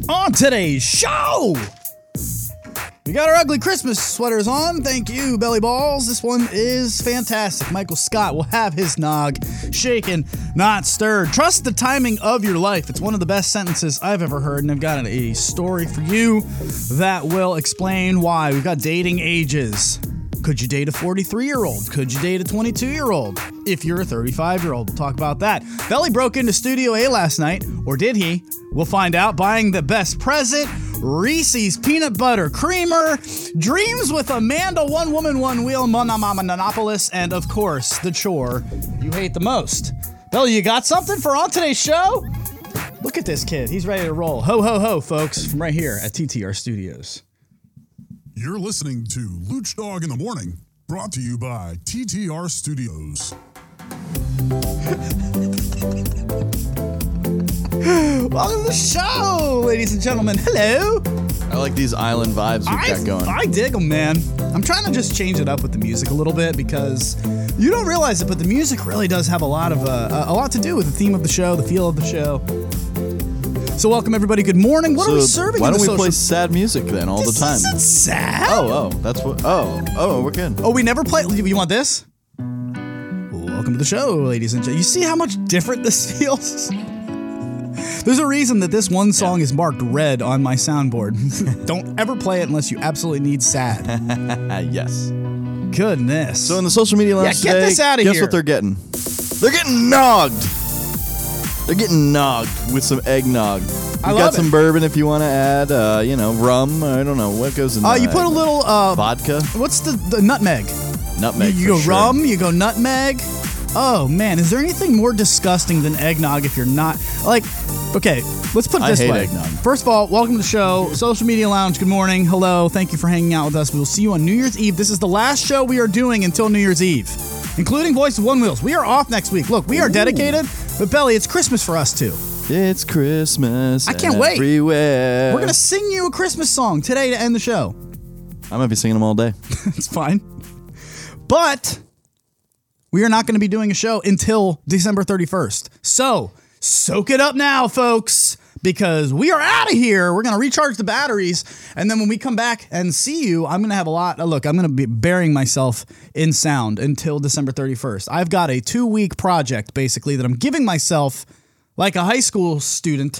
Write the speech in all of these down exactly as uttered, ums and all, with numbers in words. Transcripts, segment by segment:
On today's show, we got our ugly Christmas sweaters on. Thank you, Belly Balls. This one is fantastic. Michael Scott will have his nog shaken, not stirred. Trust the timing of your life. It's one of the best sentences I've ever heard, and I've got a story for you that will explain why. We've got dating ages. Could you date a forty-three-year-old? Could you date a twenty-two-year-old? If you're a thirty-five-year-old, we'll talk about that. Belly broke into Studio A last night, or did he? We'll find out. Buying the best present, Reese's Peanut Butter Creamer, Dreams with Amanda, One Woman, One Wheel, Monopolis, and of course, the chore you hate the most. Belly, you got something for on today's show? Look at this kid. He's ready to roll. Ho, ho, ho, folks, from right here at T T R Studios. You're listening to Luch Dog in the Morning, brought to you by T T R Studios. Welcome to the show, ladies and gentlemen. Hello. I like these island vibes we've I, got going. I dig them, man. I'm trying to just change it up with the music a little bit because you don't realize it, but the music really does have a lot of uh, a lot to do with the theme of the show, the feel of the show. So welcome, everybody. Good morning. What so are we serving? Why in don't the we social- play sad music then all this the time? Isn't sad. Oh, oh, that's what. Oh, oh, we're good. Oh, we never play. You want this? Welcome to the show, ladies and gentlemen. You see how much different this feels? There's a reason that this one song is marked red on my soundboard. Don't ever play it unless you absolutely need sad. Yes. Goodness. So in the social media lounge Yeah, get today, this outta guess here. what they're getting? They're getting nogged. They're getting nogged with some eggnog. We've I got love some it. bourbon if you want to add, uh, you know, rum. I don't know what goes in Uh, there. you put a little uh, vodka, What's the, the nutmeg? nutmeg. You, you for go sure. rum, you go nutmeg. Oh man, is there anything more disgusting than eggnog if you're not like? Okay, let's put it I this hate way. eggnog. First of all, welcome to the show, Social Media Lounge. Good morning, hello, thank you for hanging out with us. We will see you on New Year's Eve. This is the last show we are doing until New Year's Eve, including Voice of One Wheels. We are off next week. Look, we are Ooh. dedicated, but Belly, it's Christmas for us too. It's Christmas. I can't wait. Everywhere. We're gonna sing you a Christmas song today to end the show. I might be singing them all day. It's fine. But we are not going to be doing a show until December thirty-first. So soak it up now, folks, because we are out of here. We're going to recharge the batteries. And then when we come back and see you, I'm going to have a lot. Uh, look, I'm going to be burying myself in sound until December thirty-first. I've got a two week project, basically, that I'm giving myself like a high school student.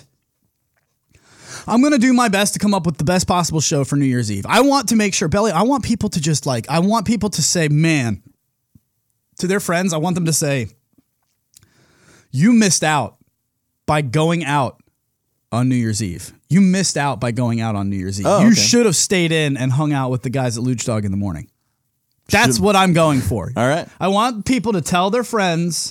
I'm going to do my best to come up with the best possible show for New Year's Eve. I want to make sure, Belly, I want people to just like, I want people to say, man, to their friends, I want them to say, you missed out by going out on New Year's Eve. You missed out by going out on New Year's Eve. Oh, you okay. should have stayed in and hung out with the guys at Luch Dog in the morning. That's Should- what I'm going for. All right. I want people to tell their friends,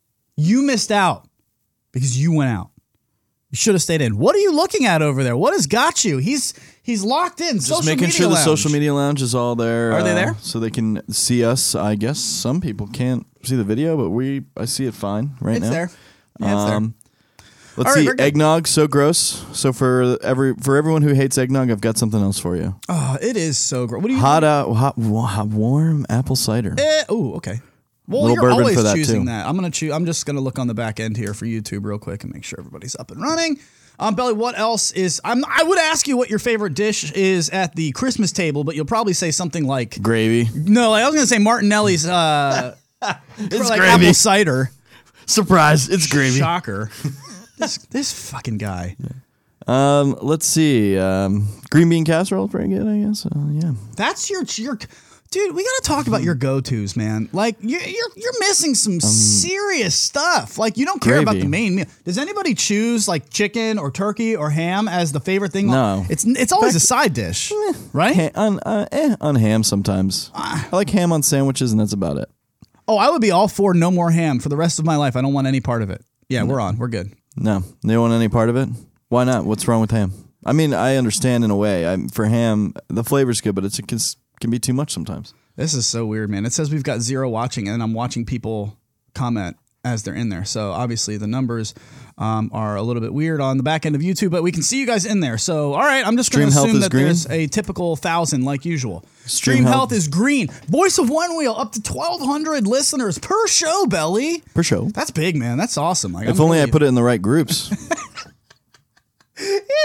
you missed out because you went out. You should have stayed in. What are you looking at over there? What has got you? He's he's locked in. Just social making media sure the lounge. social media lounge is all there. Are they uh, there? So they can see us. I guess some people can't see the video, but we I see it fine right It's now. there. Yeah, it's there. Um, Let's All right, see. very good. Eggnog, so gross. So for every for everyone who hates eggnog, I've got something else for you. Oh, it is so gross. What do you? Hot, uh, hot, wa- hot, warm apple cider. Eh, oh, okay. Well, Little you're bourbon always for that, choosing too. that. I'm gonna choose. I'm just gonna look on the back end here for YouTube real quick and make sure everybody's up and running. Um, Belly, what else is? I'm, I would ask you what your favorite dish is at the Christmas table, but you'll probably say something like Gravy. no. Like I was gonna say Martinelli's. Uh, It's like gravy. apple cider. Surprise! It's gravy. Shocker. this this fucking guy. Um, let's see. Um, green bean casserole, pretty good, I guess. Uh, yeah. That's your your. Dude, we gotta talk about your go-tos, man. Like you're you're you're missing some serious stuff. Like you don't care about gravy. the main meal. Does anybody choose like chicken or turkey or ham as the favorite thing? No. it's it's always a side dish, right? Ha- on uh, eh, on ham sometimes. Ah. I like ham on sandwiches, and that's about it. Oh, I would be all for no more ham for the rest of my life. I don't want any part of it. Yeah, we're on. We're good. No, they don't want any part of it. Why not? What's wrong with ham? I mean, I understand in a way. I'm, for ham, the flavor's good, but it's, it can, can be too much sometimes. This is so weird, man. It says we've got zero watching, and I'm watching people comment as they're in there. So obviously the numbers um, are a little bit weird on the back end of YouTube, but we can see you guys in there. So, all right, I'm just going to Stream health assume is that green? there's a typical thousand like usual. Stream, Stream health. health. is green. Voice of One Wheel up to twelve hundred listeners per show, Belly. Per show. That's big, man. That's awesome. Like, If I'm only really- I put it in the right groups. It's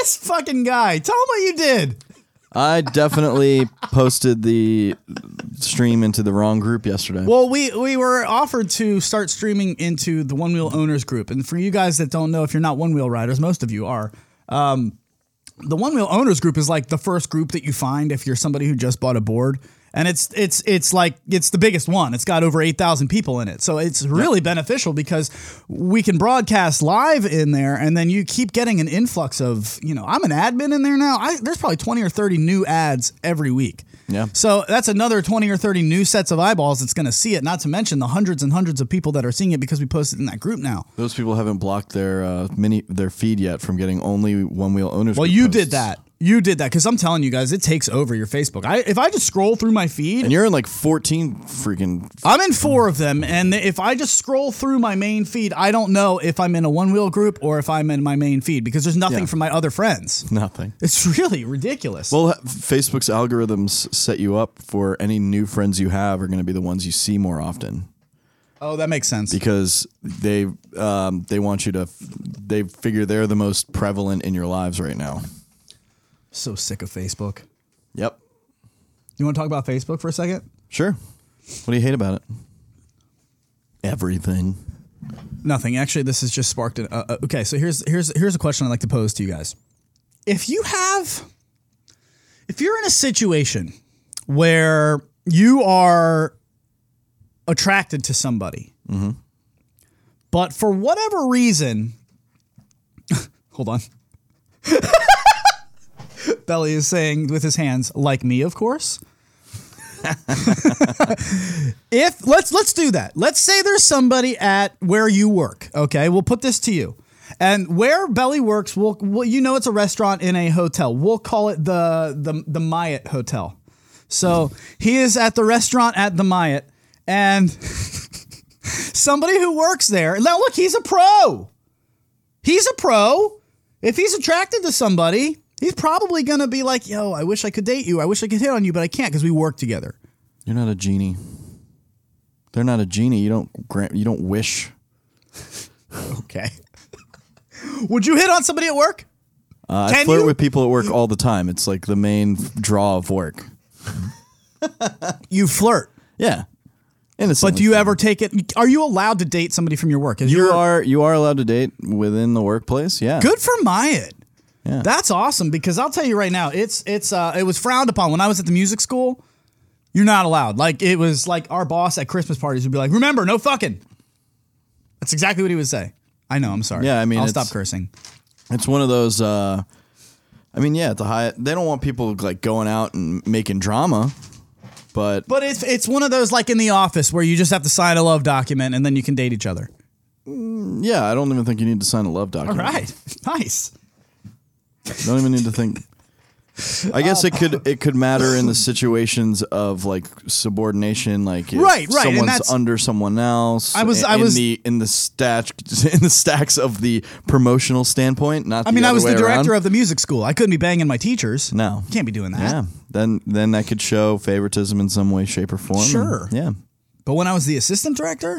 This fucking guy. Tell him what you did. I definitely posted the stream into the wrong group yesterday. Well, we we were offered to start streaming into the One Wheel Owners group. And for you guys that don't know, if you're not one wheel riders, most of you are. Um, the One Wheel Owners group is like the first group that you find if you're somebody who just bought a board. And it's it's it's like it's the biggest one. It's got over eight thousand people in it. So it's really yep. beneficial because we can broadcast live in there and then you keep getting an influx of, you know, I'm an admin in there now. I, there's probably twenty or thirty new ads every week. Yeah. So that's another twenty or thirty new sets of eyeballs that's going to see it, not to mention the hundreds and hundreds of people that are seeing it because we posted in that group now. Those people haven't blocked their uh, mini their feed yet from getting only One Wheel Owners. Well, group you posts. did that. You did that because I'm telling you guys, it takes over your Facebook. I if I just scroll through my feed, and you're in like fourteen freaking. I'm in four of them, and if I just scroll through my main feed, I don't know if I'm in a one wheel group or if I'm in my main feed because there's nothing Yeah. from my other friends. Nothing. It's really ridiculous. Well, Facebook's algorithms set you up for any new friends you have are going to be the ones you see more often. Oh, that makes sense. Because they um, they want you to. They figure they're the most prevalent in your lives right now. So sick of Facebook. Yep. You want to talk about Facebook for a second? Sure. What do you hate about it? Everything. Nothing. Actually, this has just sparked it. Uh, uh, okay, so here's here's here's a question I'd like to pose to you guys. If you have, if you're in a situation where you are attracted to somebody, mm-hmm. but for whatever reason, hold on. Belly is saying with his hands, like me, of course. If let's let's do that. Let's say there's somebody at where you work. Okay, we'll put this to you. And where Belly works, we'll, we'll you know it's a restaurant in a hotel. We'll call it the the the Myatt Hotel. So he is at the restaurant at the Myatt, and somebody who works there. Now look, he's a pro. He's a pro. If he's attracted to somebody, he's probably going to be like, yo, I wish I could date you. I wish I could hit on you, but I can't because we work together. You're not a genie. They're not a genie. You don't grant. You don't wish. Okay. Would you hit on somebody at work? Uh, I Can flirt you? with people at work all the time. It's like the main draw of work. You flirt. Yeah. Innocently. But do you ever take it? Are you allowed to date somebody from your work? Is You your- are. You are allowed to date within the workplace. Yeah. Good for Myatt. Yeah. That's awesome because I'll tell you right now, it's it's uh, it was frowned upon when I was at the music school. You're not allowed. Like it was like our boss at Christmas parties would be like, "Remember, no fucking." That's exactly what he would say. I know. I'm sorry. Yeah, I mean, I'll it's- stop cursing. It's one of those. Uh, I mean, yeah, at the high, they don't want people like going out and making drama, but But it's it's one of those like in the office where you just have to sign a love document and then you can date each other. yeah, I don't even think you need to sign a love All document. right, nice. Don't even need to think. I guess it could it could matter in the situations of like subordination, like if Right, right, and someone's that's- under someone else. I was- in, I was- in the in the stack in the stacks of the promotional standpoint. Not I the mean, I other was the way director around. of the music school. I couldn't be banging my teachers. No, Can't be doing that. yeah. Then then that could show favoritism in some way, shape, or form. and- Sure. yeah. But when I was the assistant director,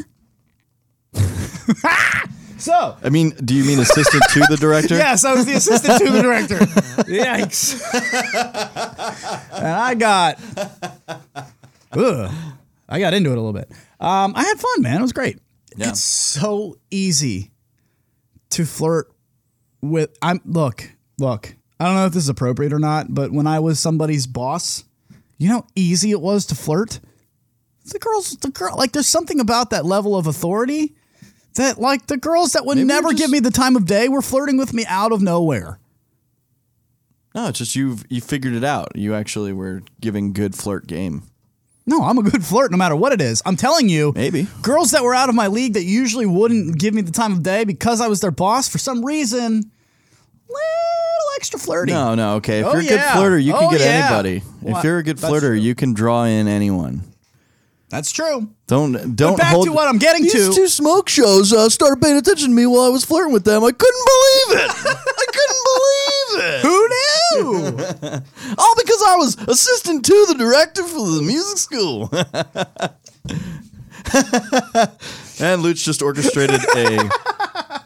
so I mean, do you mean assistant to the director? yes, I was the assistant to the director. Yikes! And I got, ugh, I got into it a little bit. Um, I had fun, man. It was great. Yeah. It's so easy to flirt with. I'm look, look. I don't know if this is appropriate or not, but when I was somebody's boss, you know how easy it was to flirt. The girls, the girl, like there's something about that level of authority that, like, the girls that would Maybe never you're just- give me the time of day were flirting with me out of nowhere. No, it's just you've you figured it out. You actually were giving good flirt game. No, I'm a good flirt no matter what it is. I'm telling you, Maybe. girls that were out of my league that usually wouldn't give me the time of day because I was their boss, for some reason, little extra flirty. No, no, okay. If Oh, you're a good yeah. flirter, you can Oh, get yeah. anybody. Well, if you're a good that's flirter, true. you can draw in anyone. That's true. Don't don't back hold. to what I'm getting These to. two smoke shows uh, started paying attention to me while I was flirting with them. I couldn't believe it. I couldn't believe it. Who knew? All because I was assistant to the director for the music school. And Luch just orchestrated a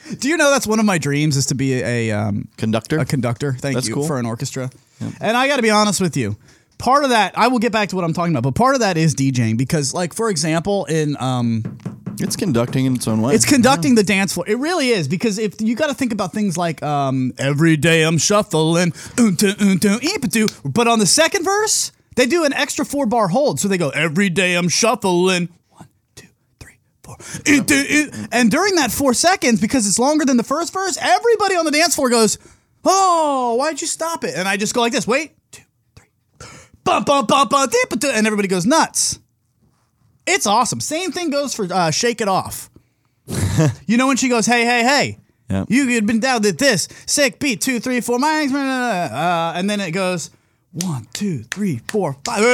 Do you know that's one of my dreams is to be a, a um Conductor? a conductor? Thank That's you cool. for an orchestra. And I got to be honest with you. Part of that, I will get back to what I'm talking about, but part of that is DJing because, like, for example, in um, It's conducting in its own way. it's conducting the dance floor. It really is because if you got to think about things like um, every day I'm shuffling, oonta, oonta, eepatu. But on the second verse, they do an extra four bar hold, so they go every day I'm shuffling. One, two, three, four, oonta, oonta. And during that four seconds, because it's longer than the first verse, everybody on the dance floor goes, "Oh, why'd you stop it?" And I just go like this. Wait. Bum, bum, bum, bum, dee-pa-doo, and everybody goes nuts. It's awesome. Same thing goes for uh, Shake It Off. You know when she goes, hey, hey, hey. Yep. You had been down with this. Sick beat, two, three, four, minus, uh, and then it goes one, two, three, four, five.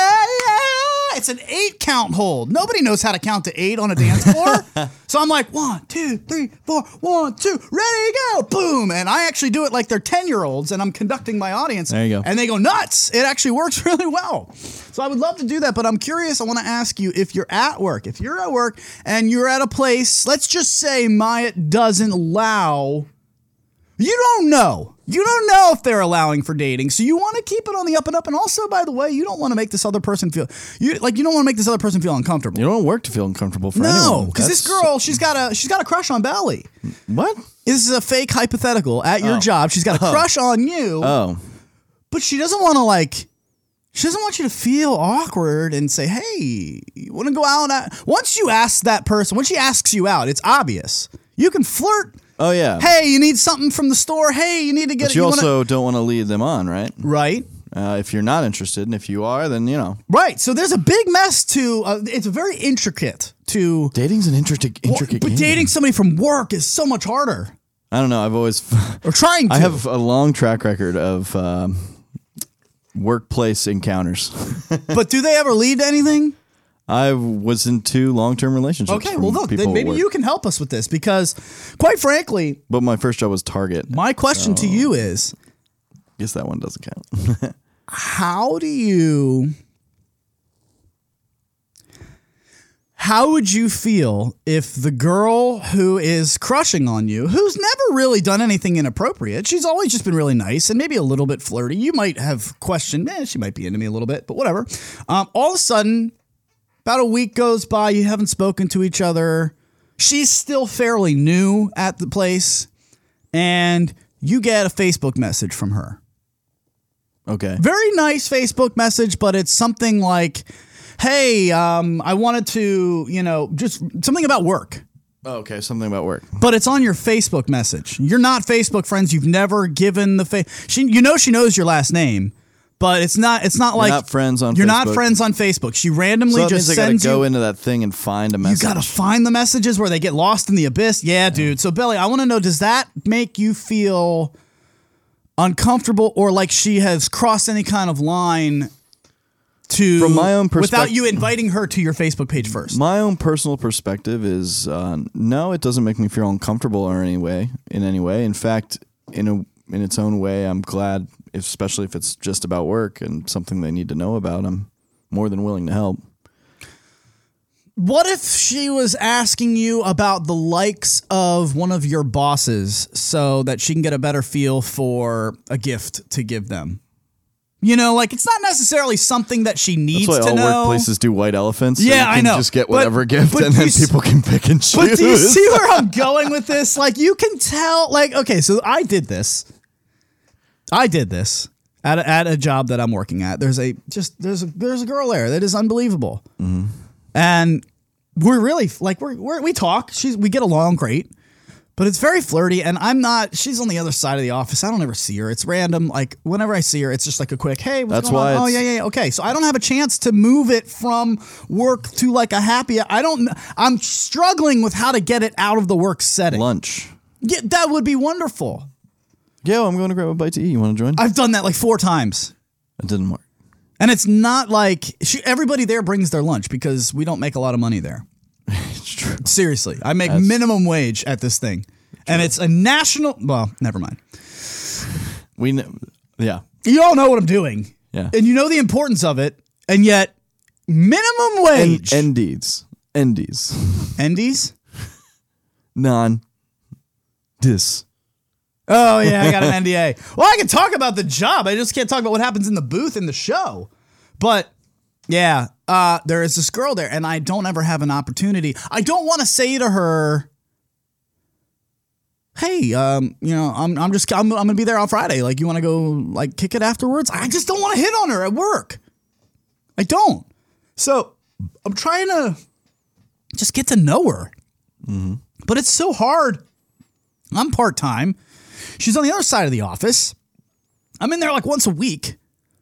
It's an eight count hold. Nobody knows how to count to eight on a dance floor. So I'm like, one, two, three, four, one, two, ready, go, boom. And I actually do it like they're ten year olds and I'm conducting my audience. There you go. And they go nuts. It actually works really well. So I would love to do that, but I'm curious. I want to ask you if you're at work, if you're at work and you're at a place, let's just say Myatt doesn't allow, you don't know. You don't know if they're allowing for dating, so you want to keep it on the up and up. And also, by the way, you don't want to make this other person feel you like you don't want to make this other person feel uncomfortable. You don't work to feel uncomfortable for anyone. No, because this That's- girl, she's got a she's got a crush on Belly. What? This is a fake hypothetical at your Oh. job. She's got a crush on you, Oh. but she doesn't want to like. She doesn't want you to feel awkward and say, "Hey, you want to go out?" At-? Once you ask that person, once she asks you out, it's obvious. You can flirt. Oh, yeah. Hey, you need something from the store. Hey, you need to get. But you, wanna- also don't want to lead them on, right? right. Uh, if you're not interested, and if you are, then, you know. Right. So there's a big mess to, uh, it's very intricate to, Dating's an intricate, intricate but game. dating somebody from work is so much harder. I don't know. I've always... Or trying to. I have a long track record of um, workplace encounters. But do they ever lead to anything? I was in two long-term relationships. Okay. from Well, look, people then at maybe work. you can help us with this because, quite frankly, But my first job was Target. my question to you is, Guess that one doesn't count. how do you, how would you feel if the girl who is crushing on you, who's never really done anything inappropriate, she's always just been really nice and maybe a little bit flirty, you might have questioned, eh, she might be into me a little bit, but whatever. Um, all of a sudden, about a week goes by, you haven't spoken to each other. She's still fairly new at the place, and you get a Facebook message from her. Okay. Very nice Facebook message, but it's something like, hey, um, I wanted to, you know, just something about work. Oh, okay. Something about work. But it's on your Facebook message. You're not Facebook friends. You've never given the face. She, you know, she knows your last name, but it's not. It's not You're like not friends on You're Facebook. not friends on Facebook. She randomly So that just means I gotta sends go you. into that thing and find a You message. gotta find the messages where they get lost in the abyss. Yeah, dude. So Belly, I want to know: does that make you feel uncomfortable, or like she has crossed any kind of line? To, From my own without perspective- you inviting her to your Facebook page first. My own personal perspective is uh, no, it doesn't make me feel uncomfortable or any way in any way. In fact, in a in its own way, I'm glad, if, especially if it's just about work and something they need to know about. I'm more than willing to help. What if she was asking you about the likes of one of your bosses so that she can get a better feel for a gift to give them? You know, like it's not necessarily something that she needs That's why to all know. workplaces do white elephants. so Yeah, you I can know. Just get But- whatever gift, but and do then you s- people can pick and choose. But do you see where I'm going with this? Like you can tell, like, okay, so I did this. I did this at a, at a job that I'm working at. There's a just there's a there's a girl there that is unbelievable. Mm-hmm. And we're really like we're, we're we talk. She's we get along great. But it's very flirty, and I'm not. She's on the other side of the office. I don't ever see her. It's random. Like whenever I see her, it's just like a quick, "Hey, what's That's going why on?" Oh it's- yeah, yeah, yeah. Okay, so I don't have a chance to move it from work to like a happy. I don't. I'm struggling with how to get it out of the work setting. Lunch. Yeah, that would be wonderful. Yo, I'm going to grab a bite to eat. You want to join? I've done that like four times, It didn't work. and it's not like she, everybody there brings their lunch because we don't make a lot of money there. It's true. Seriously, I make That's- minimum wage at this thing, and it's a national. Well, never mind. We, kn- yeah. You all know what I'm doing. Yeah. And you know the importance of it, and yet minimum wage. N- N Ds. N Ds. Endies? Non. Dis. Oh, yeah, I got an N D A. Well, I can talk about the job. I just can't talk about what happens in the booth in the show. But, yeah, uh, there is this girl there, and I don't ever have an opportunity. I don't want to say to her, hey, um, you know, I'm I'm just I'm, I'm going to be there on Friday. Like, you want to go, like, kick it afterwards? I just don't want to hit on her at work. I don't. So, I'm trying to just get to know her. Mm-hmm. But it's so hard. I'm part-time. She's on the other side of the office. I'm in there like once a week.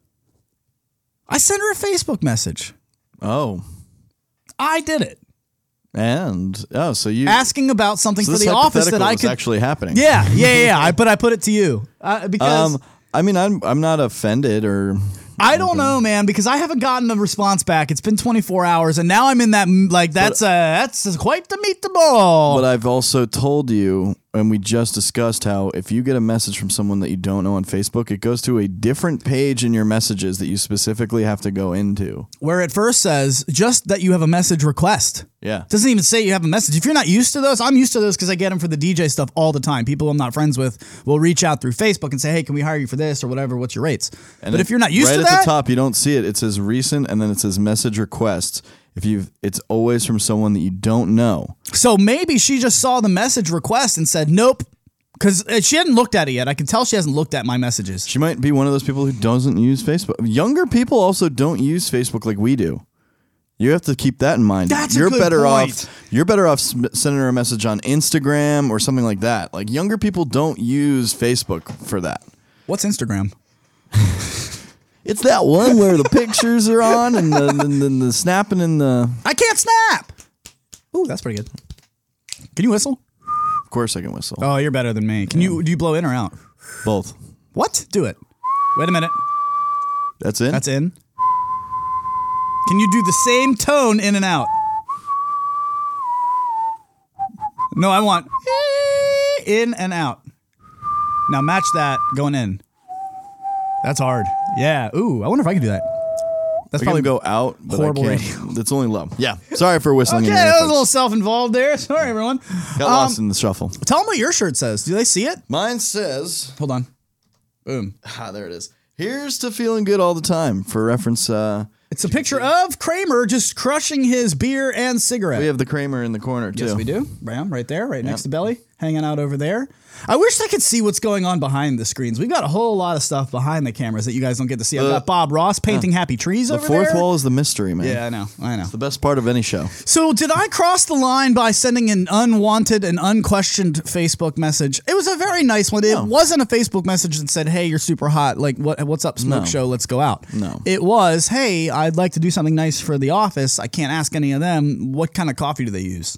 I sent her a Facebook message. Oh. I did it. And, oh, so you... Asking about something so for this the office that I was could... actually happening. Yeah, yeah, yeah. yeah. I, but I put it to you. Uh, because... Um, I mean, I'm I'm not offended or... I don't know, man, because I haven't gotten a response back. It's been twenty-four hours, and now I'm in that, like, that's, uh, that's quite the meatball. But I've also told you, and we just discussed how if you get a message from someone that you don't know on Facebook, it goes to a different page in your messages that you specifically have to go into. Where it first says just that you have a message request. Yeah. Doesn't even say you have a message. If you're not used to those, I'm used to those because I get them for the D J stuff all the time. People I'm not friends with will reach out through Facebook and say, hey, can we hire you for this or whatever? What's your rates? And but it, if you're not used right to at that, the top, you don't see it. It says recent, and then it says message requests. If you've, it's always from someone that you don't know. so maybe she just saw the message request and said, nope, because she hadn't looked at it yet. I can tell she hasn't looked at my messages. She might be one of those people who doesn't use Facebook. Younger people also don't use Facebook like we do. You have to keep that in mind. That's a you're good better point. off. You're better off sm- sending her a message on Instagram or something like that. Like younger people don't use Facebook for that. What's Instagram? It's that one where the pictures are on and the, and the, the snapping and the. I can't snap. Ooh, that's pretty good. Can you whistle? Of course, I can whistle. Oh, you're better than me. Can you? Do you blow in or out? Both. What? Do it. Wait a minute. That's it. That's in. Can you do the same tone in and out? No, I want in and out. Now match that going in. That's hard. Yeah. Ooh, I wonder if I can do that. That's I probably can go out. But horrible I radio. can't. It's only low. Yeah. Sorry for whistling. Okay, in your that was a earphones. little self-involved there. Sorry, everyone. Got Um, lost in the shuffle. Tell them what your shirt says. Do they see it? Mine says. Hold on. Boom. Ah, there it is. Here's to feeling good all the time. For reference, uh, It's a picture of Kramer just crushing his beer and cigarette. we have the Kramer in the corner too. Yes, we do. Bam, right there, right next to Belly, hanging out over there. I wish I could see what's going on behind the screens. We've got a whole lot of stuff behind the cameras that you guys don't get to see. I've The- got Bob Ross painting happy trees The over fourth there. wall is the mystery, man. Yeah, I know. I know. The best part of any show. So did I cross the line by sending an unwanted and unquestioned Facebook message? It was a very nice one. It No. wasn't a Facebook message that said, hey, you're super hot. Like, what? what's up, Smoke No. Show? Let's go out. No. It was, hey, I'd like to do something nice for the office. I can't ask any of them. What kind of coffee do they use?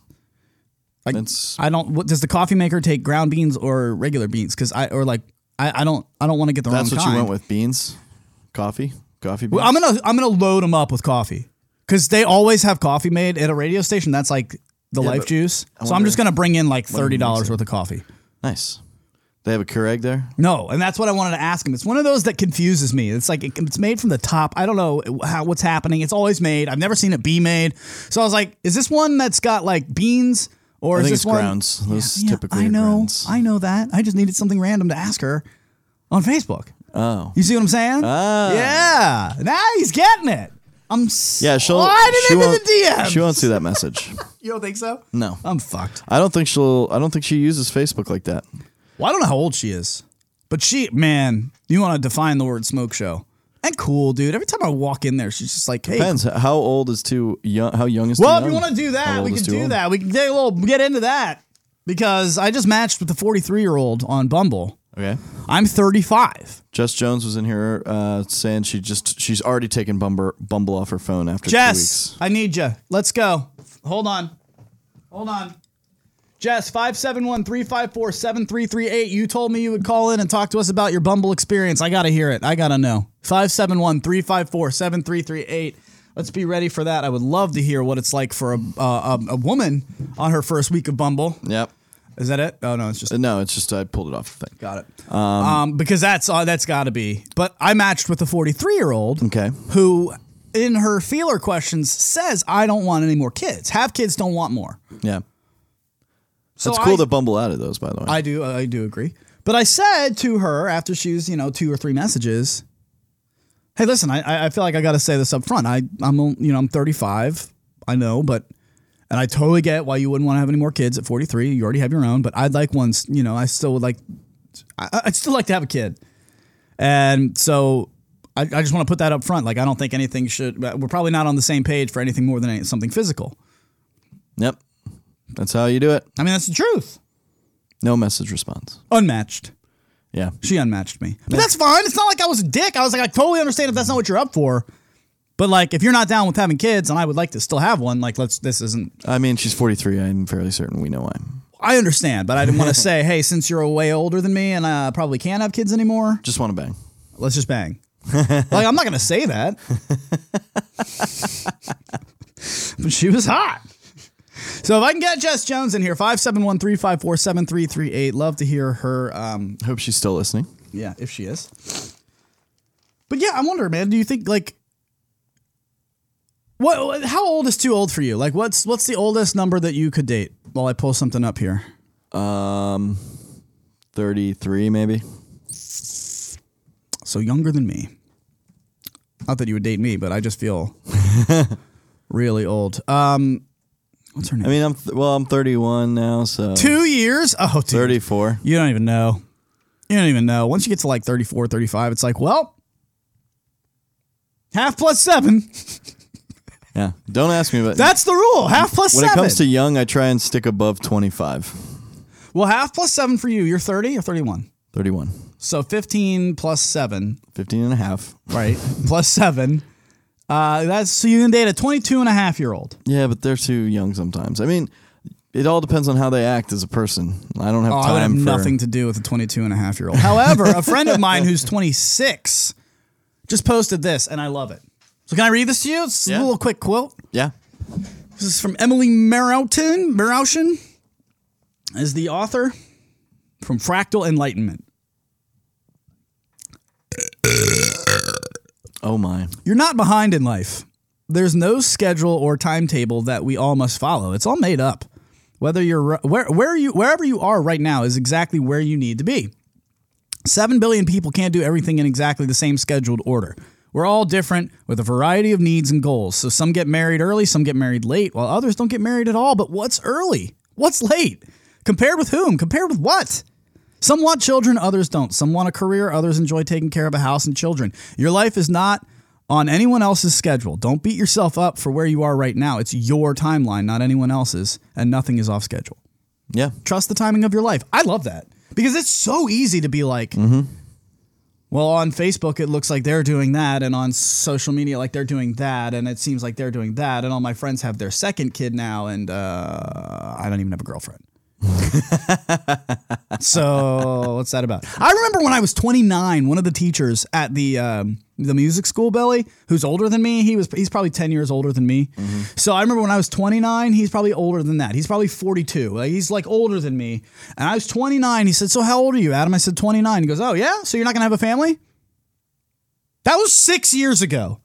Like, It's- I don't. What, does the coffee maker take ground beans or regular beans? Because I or like I, I don't I don't want to get the That's wrong what kind. you went with. Beans, coffee, coffee beans. Well, I'm gonna I'm gonna load them up with coffee because they always have coffee made at a radio station. That's like the Yeah, life but juice. So I'm wonder- just gonna bring in like thirty makes dollars it? worth of coffee. Nice. They have a Keurig there. No, and that's what I wanted to ask him. It's one of those that confuses me. It's like it, it's made from the top. I don't know how what's happening. It's always made. I've never seen it be made. So I was like, is this one that's got like beans? Or I is think this it's one? grounds. Those Yeah, typically I are know. grounds. I know that. I just needed something random to ask her on Facebook. Oh. You see what I'm saying? Ah. Yeah. Now he's getting it. I'm s- Yeah, she'll. sliding she into won't, the D Ms. She won't see that message. You don't think so? No. I'm fucked. I don't think she'll. I don't think she uses Facebook like that. Well, I don't know how old she is, but she, man, you want to define the word smoke show. And cool, dude. Every time I walk in there, she's just like, hey. Depends. How old is too young? How young is too Well, young? if you want to do How that, old we is can too do old? that. We can take a little, get into that because I just matched with the forty-three year old on Bumble. Okay. I'm thirty-five. Jess Jones was in here uh, saying she just she's already taken Bumble Bumble off her phone after two Jess, weeks. I need you. Let's go. Hold on. Hold on. Jess, five seven one, three five four, seven three three eight. You told me you would call in and talk to us about your Bumble experience. I got to hear it. I got to know. five seven one, three five four, seven three three eight. Let's be ready for that. I would love to hear what it's like for a, uh, a, a woman on her first week of Bumble. Yep. Is that it? Oh, no, it's just... Uh, No, it's just I pulled it off the thing. Got it. Um, because that's uh, that's got to be. But I matched with a forty-three-year-old Okay. who, in her feeler questions, says, I don't want any more kids. Have kids, don't want more. Yeah. So it's cool I, to bumble out of those, by the way. I do, I do agree. But I said to her after she was, you know, two or three messages, hey, listen, I, I feel like I got to say this up front. I, I'm, you know, I'm thirty-five. I know, but, and I totally get why you wouldn't want to have any more kids at forty-three. You already have your own, but I'd like ones, you know, I still would like, I, I'd still like to have a kid. And so I, I just want to put that up front. Like, I don't think anything should, we're probably not on the same page for anything more than any, something physical. Yep. That's how you do it. I mean, that's the truth. No message response. Unmatched. Yeah. She unmatched me. But that's fine. It's not like I was a dick. I was like, I totally understand if that's not what you're up for. But like, if you're not down with having kids and I would like to still have one, like, let's, this isn't. I mean, she's forty-three. I'm fairly certain we know why. I understand, but I didn't want to say, hey, since you're way older than me and I probably can't have kids anymore, Just want to bang. let's just bang. Like, I'm not going to say that. But she was hot. So if I can get Jess Jones in here, five seven one, three five four, seven three three eight. Love to hear her. Um, Hope she's still listening. yeah, if she is. But yeah, I wonder, man, do you think, like, what? how old is too old for you? Like, what's what's the oldest number that you could date? While I pull something up here. Um, thirty-three maybe. So younger than me. Not that you would date me, but I just feel really old. Um, what's her name? I mean, I'm th- well, I'm thirty-one now, so Two years? Oh, dude. thirty-four. You don't even know. You don't even know. Once you get to like thirty-four, thirty-five, it's like, well, half plus seven. Yeah, don't ask me about That's the rule. Half plus when seven. it comes to young. I try and stick above twenty-five. Well, half plus seven for you. You're thirty or thirty-one? thirty-one. So fifteen plus seven. fifteen and a half. Right. Plus seven. Uh, that's so you can date a twenty-two and a half year old. Yeah, but they're too young sometimes. I mean, it all depends on how they act as a person. I don't have Oh, time I would have for nothing to do with a twenty-two and a half year old. However, a friend of mine who's twenty-six just posted this, and I love it. So can I read this to you? It's Yeah. a little quick quote. Yeah. This is from Emily Marautin. Marautin is the author from Fractal Enlightenment. Oh my. You're not behind in life. There's no schedule or timetable that we all must follow. It's all made up. Whether you're where where you wherever you are right now is exactly where you need to be. Seven billion people can't do everything in exactly the same scheduled order. We're all different with a variety of needs and goals. So some get married early, some get married late, while others don't get married at all. But what's early? What's late? Compared with whom? Compared with what? Some want children, others don't. Some want a career, others enjoy taking care of a house and children. Your life is not on anyone else's schedule. Don't beat yourself up for where you are right now. It's your timeline, not anyone else's, and nothing is off schedule. Yeah. Trust the timing of your life. I love that because it's so easy to be like, mm-hmm. well, on Facebook, it looks like they're doing that, and on social media, like they're doing that, and it seems like they're doing that, and all my friends have their second kid now, and uh, I don't even have a girlfriend. So what's that about? I remember when I was twenty-nine, one of the teachers at the um, the music school, Billy, who's older than me, he was he's probably ten years older than me. Mm-hmm. So I remember when I was twenty-nine, he's probably older than that. He's probably forty-two. Like, he's like older than me. And I was twenty-nine. He said, so how old are you, Adam? I said twenty-nine. He goes, oh yeah? So you're not going to have a family? That was six years ago.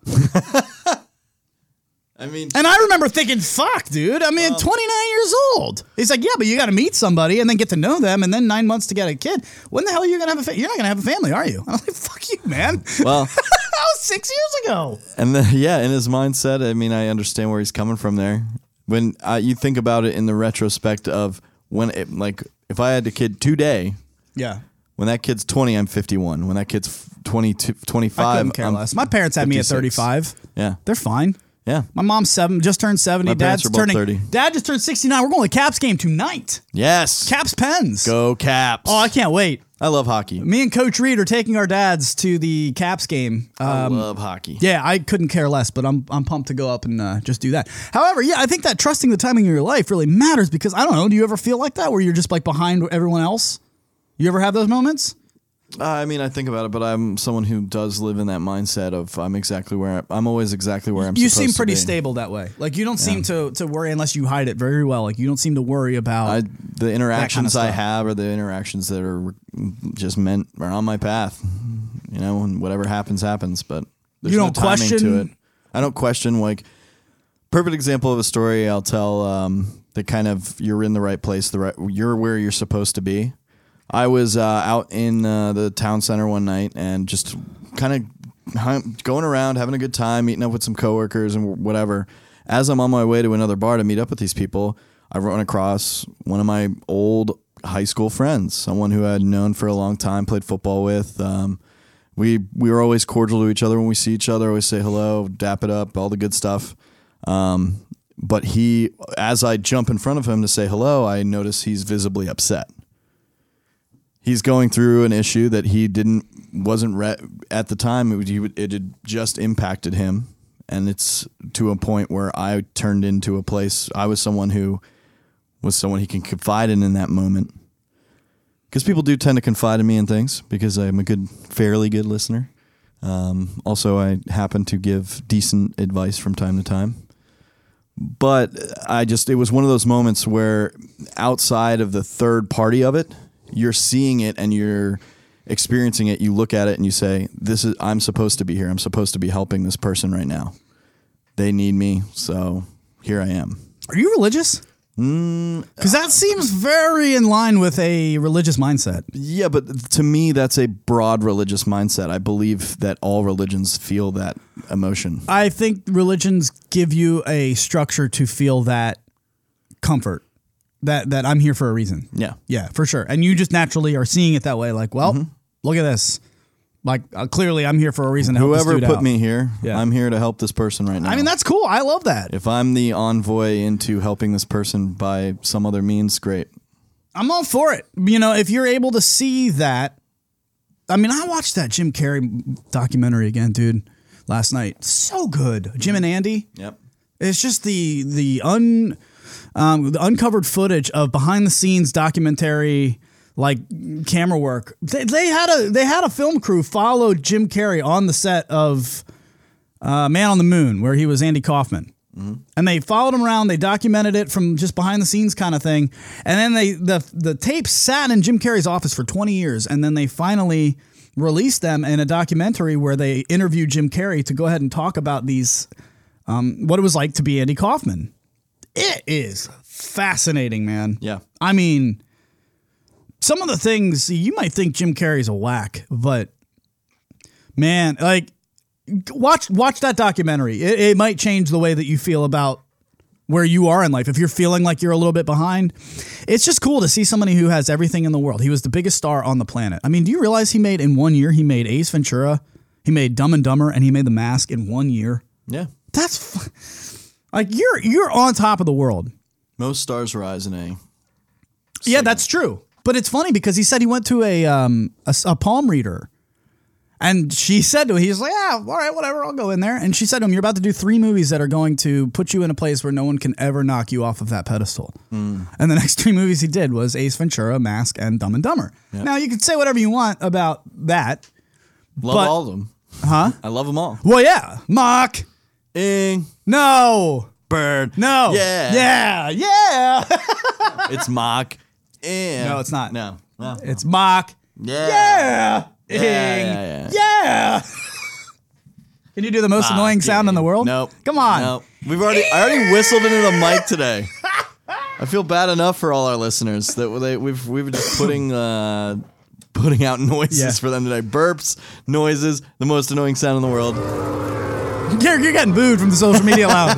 I mean, And I remember thinking, fuck, dude. I mean, um, twenty-nine years old. He's like, yeah, but you got to meet somebody and then get to know them and then nine months to get a kid. When the hell are you going to have a family? You're not going to have a family, are you? I was like, fuck you, man. Well, that was six years ago. And then, yeah, in his mindset, I mean, I understand where he's coming from there. When uh, you think about it in the retrospect of when, it, like, if I had a kid today, yeah. When that kid's twenty, I'm fifty-one. When that kid's twenty-two, twenty-five, I couldn't care I'm less. My parents had fifty-six. me at thirty-five. Yeah. They're fine. Yeah. My mom's seven, just turned seventy. My Dad's parents are both turning thirty. Dad just turned sixty-nine. We're going to the Caps game tonight. Yes. Caps Pens. Go Caps. Oh, I can't wait. I love hockey. Me and Coach Reed are taking our dads to the Caps game. Um, I love hockey. Yeah, I couldn't care less, but I'm I'm pumped to go up and uh, just do that. However, yeah, I think that trusting the timing of your life really matters because I don't know. Do you ever feel like that where you're just like behind everyone else? You ever have those moments? Uh, I mean, I think about it, but I'm someone who does live in that mindset of I'm exactly where I'm, I'm always exactly where I'm you supposed to be. You seem pretty stable that way. Like, you don't seem to, to worry unless you hide it very well. Like, you don't seem to worry about I, the interactions kind of I have are the interactions that are just meant are on my path. You know, and whatever happens, happens. But there's you no don't timing question to it. I don't question. Like, perfect example of a story I'll tell. Um, that kind of you're in the right place, the right you're where you're supposed to be. I was uh, out in uh, the town center one night and just kind of going around, having a good time, meeting up with some coworkers and whatever. As I'm on my way to another bar to meet up with these people, I run across one of my old high school friends, someone who I had known for a long time, played football with. Um, we we were always cordial to each other when we see each other, always say hello, dap it up, all the good stuff. Um, but he, as I jump in front of him to say hello, I notice he's visibly upset. He's going through an issue that he didn't wasn't re- at the time. It, was, it had just impacted him, and it's to a point where I turned into a place. I was someone who was someone he can confide in in that moment, because people do tend to confide in me in things because I'm a good, fairly good listener. Um, also, I happen to give decent advice from time to time. But I just, it was one of those moments where outside of the third party of it, you're seeing it and you're experiencing it. You look at it and you say, "This is, I'm supposed to be here. I'm supposed to be helping this person right now. They need me. So here I am." Are you religious? Because that seems very in line with a religious mindset. Yeah, but to me, that's a broad religious mindset. I believe that all religions feel that emotion. I think religions give you a structure to feel that comfort, that that I'm here for a reason. Yeah. Yeah, for sure. And you just naturally are seeing it that way. Like, well, mm-hmm. look at this. Like, uh, clearly I'm here for a reason to help Whoever this dude put out. me here, Yeah. I'm here to help this person right now. I mean, that's cool. I love that. If I'm the envoy into helping this person by some other means, great. I'm all for it. You know, if you're able to see that. I mean, I watched that Jim Carrey documentary again, dude, last night. So good. Jim and Andy. Yep. It's just the the un um, the uncovered footage of behind the scenes documentary, like camera work. They, they had a they had a film crew follow Jim Carrey on the set of uh, Man on the Moon, where he was Andy Kaufman. Mm-hmm. And they followed him around. They documented it from just behind the scenes kind of thing. And then they the the tapes sat in Jim Carrey's office for twenty years. And then they finally released them in a documentary where they interviewed Jim Carrey to go ahead and talk about these, um, what it was like to be Andy Kaufman. It is fascinating, man. Yeah. I mean, some of the things, you might think Jim Carrey's a whack, but man, like, Watch watch that documentary. It, it might change the way that you feel about where you are in life. If you're feeling like you're a little bit behind, it's just cool to see somebody who has everything in the world. He was the biggest star on the planet. I mean, do you realize he made in one year, he made Ace Ventura, he made Dumb and Dumber, and he made The Mask in one year? Yeah. That's f- like you're you're on top of the world. Most stars rise in a Yeah, segment. that's true. But it's funny because he said he went to a um a, a palm reader. And she said to him, he's like, yeah, all right, whatever, I'll go in there. And she said to him, you're about to do three movies that are going to put you in a place where no one can ever knock you off of that pedestal. Mm. And the next three movies he did was Ace Ventura, Mask, and Dumb and Dumber. Yep. Now, you can say whatever you want about that. Love but, all of them. Huh? I love them all. Well, yeah. Mock. Ing. No. Bird. No. Yeah. Yeah. Yeah. It's mock. Ing. No, it's not. No. no. It's mock. Yeah. Yeah. Yeah, yeah, yeah. yeah. Can you do the most ah, annoying sound in the world? Nope. Come on. Nope. We've already I already whistled into the mic today. I feel bad enough for all our listeners that they we've we've just putting uh, putting out noises Yeah. for them today. Burps, noises, the most annoying sound in the world. You're, you're getting booed from the social media lounge.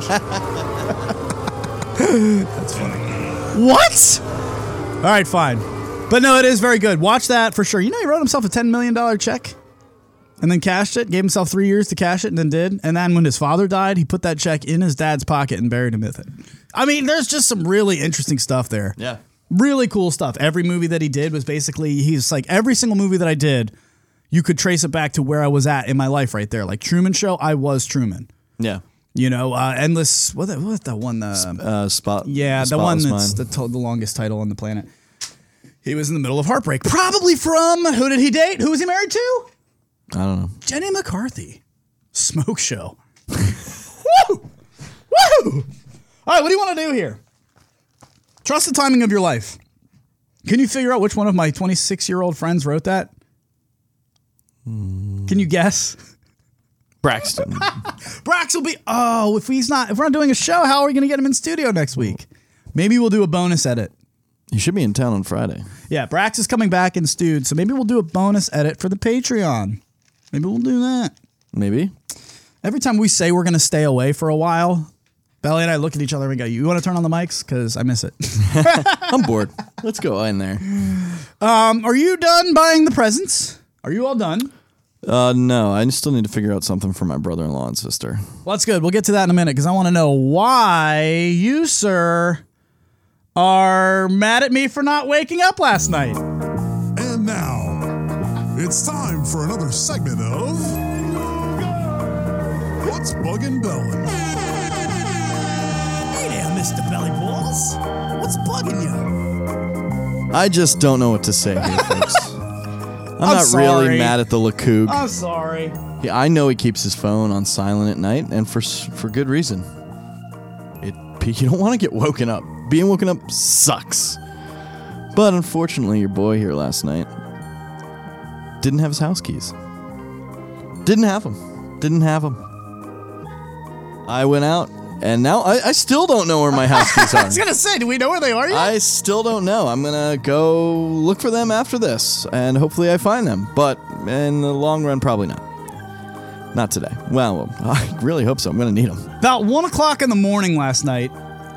That's funny. What? All right, fine. But no, it is very good. Watch that for sure. You know, he wrote himself a ten million dollars check and then cashed it, gave himself three years to cash it and then did. And then when his father died, he put that check in his dad's pocket and buried him with it. I mean, there's just some really interesting stuff there. Yeah. Really cool stuff. Every movie that he did was basically, he's like, every single movie that I did, you could trace it back to where I was at in my life right there. Like Truman Show, I was Truman. Yeah. You know, uh, Endless, what the, what the one? Uh, Uh, spot. yeah, the one Spotless that's Mind. the, to- the longest title on the planet. He was in the middle of heartbreak. Probably from, who did he date? Who was he married to? I don't know. Jenny McCarthy. Smoke show. Woo! Woo! All right, what do you want to do here? Trust the timing of your life. Can you figure out which one of my twenty-six-year-old friends wrote that? Mm. Can you guess? Braxton. Brax will be, oh, if he's not, if we're not doing a show, how are we going to get him in studio next week? Maybe we'll do a bonus edit. You should be in town on Friday. Yeah, Brax is coming back in stewed, so maybe we'll do a bonus edit for the Patreon. Maybe we'll do that. Maybe. Every time we say we're going to stay away for a while, Belly and I look at each other and we go, you want to turn on the mics? Because I miss it. I'm bored. Let's go in there. Um, are you done buying the presents? Are you all done? Uh, no, I still need to figure out something for my brother-in-law and sister. Well, that's good. We'll get to that in a minute because I want to know why you, sir, are mad at me for not waking up last night. And now, it's time for another segment of What's Buggin' Belly? Hey there, Mister Belly Balls. What's bugging you? I just don't know what to say here, folks. I'm, I'm not sorry. really mad at the Lacoog. I'm sorry. Yeah, I know he keeps his phone on silent at night, and for for good reason. It you don't want to get woken up. Being woken up sucks. But unfortunately, your boy here last night didn't have his house keys. Didn't have them. Didn't have them. I went out, and now I, I still don't know where my house keys I are. was going to say, do we know where they are yet? I still don't know. I'm going to go look for them after this, and hopefully I find them. But in the long run, probably not. Not today. Well, I really hope so. I'm going to need them. About one o'clock in the morning last night,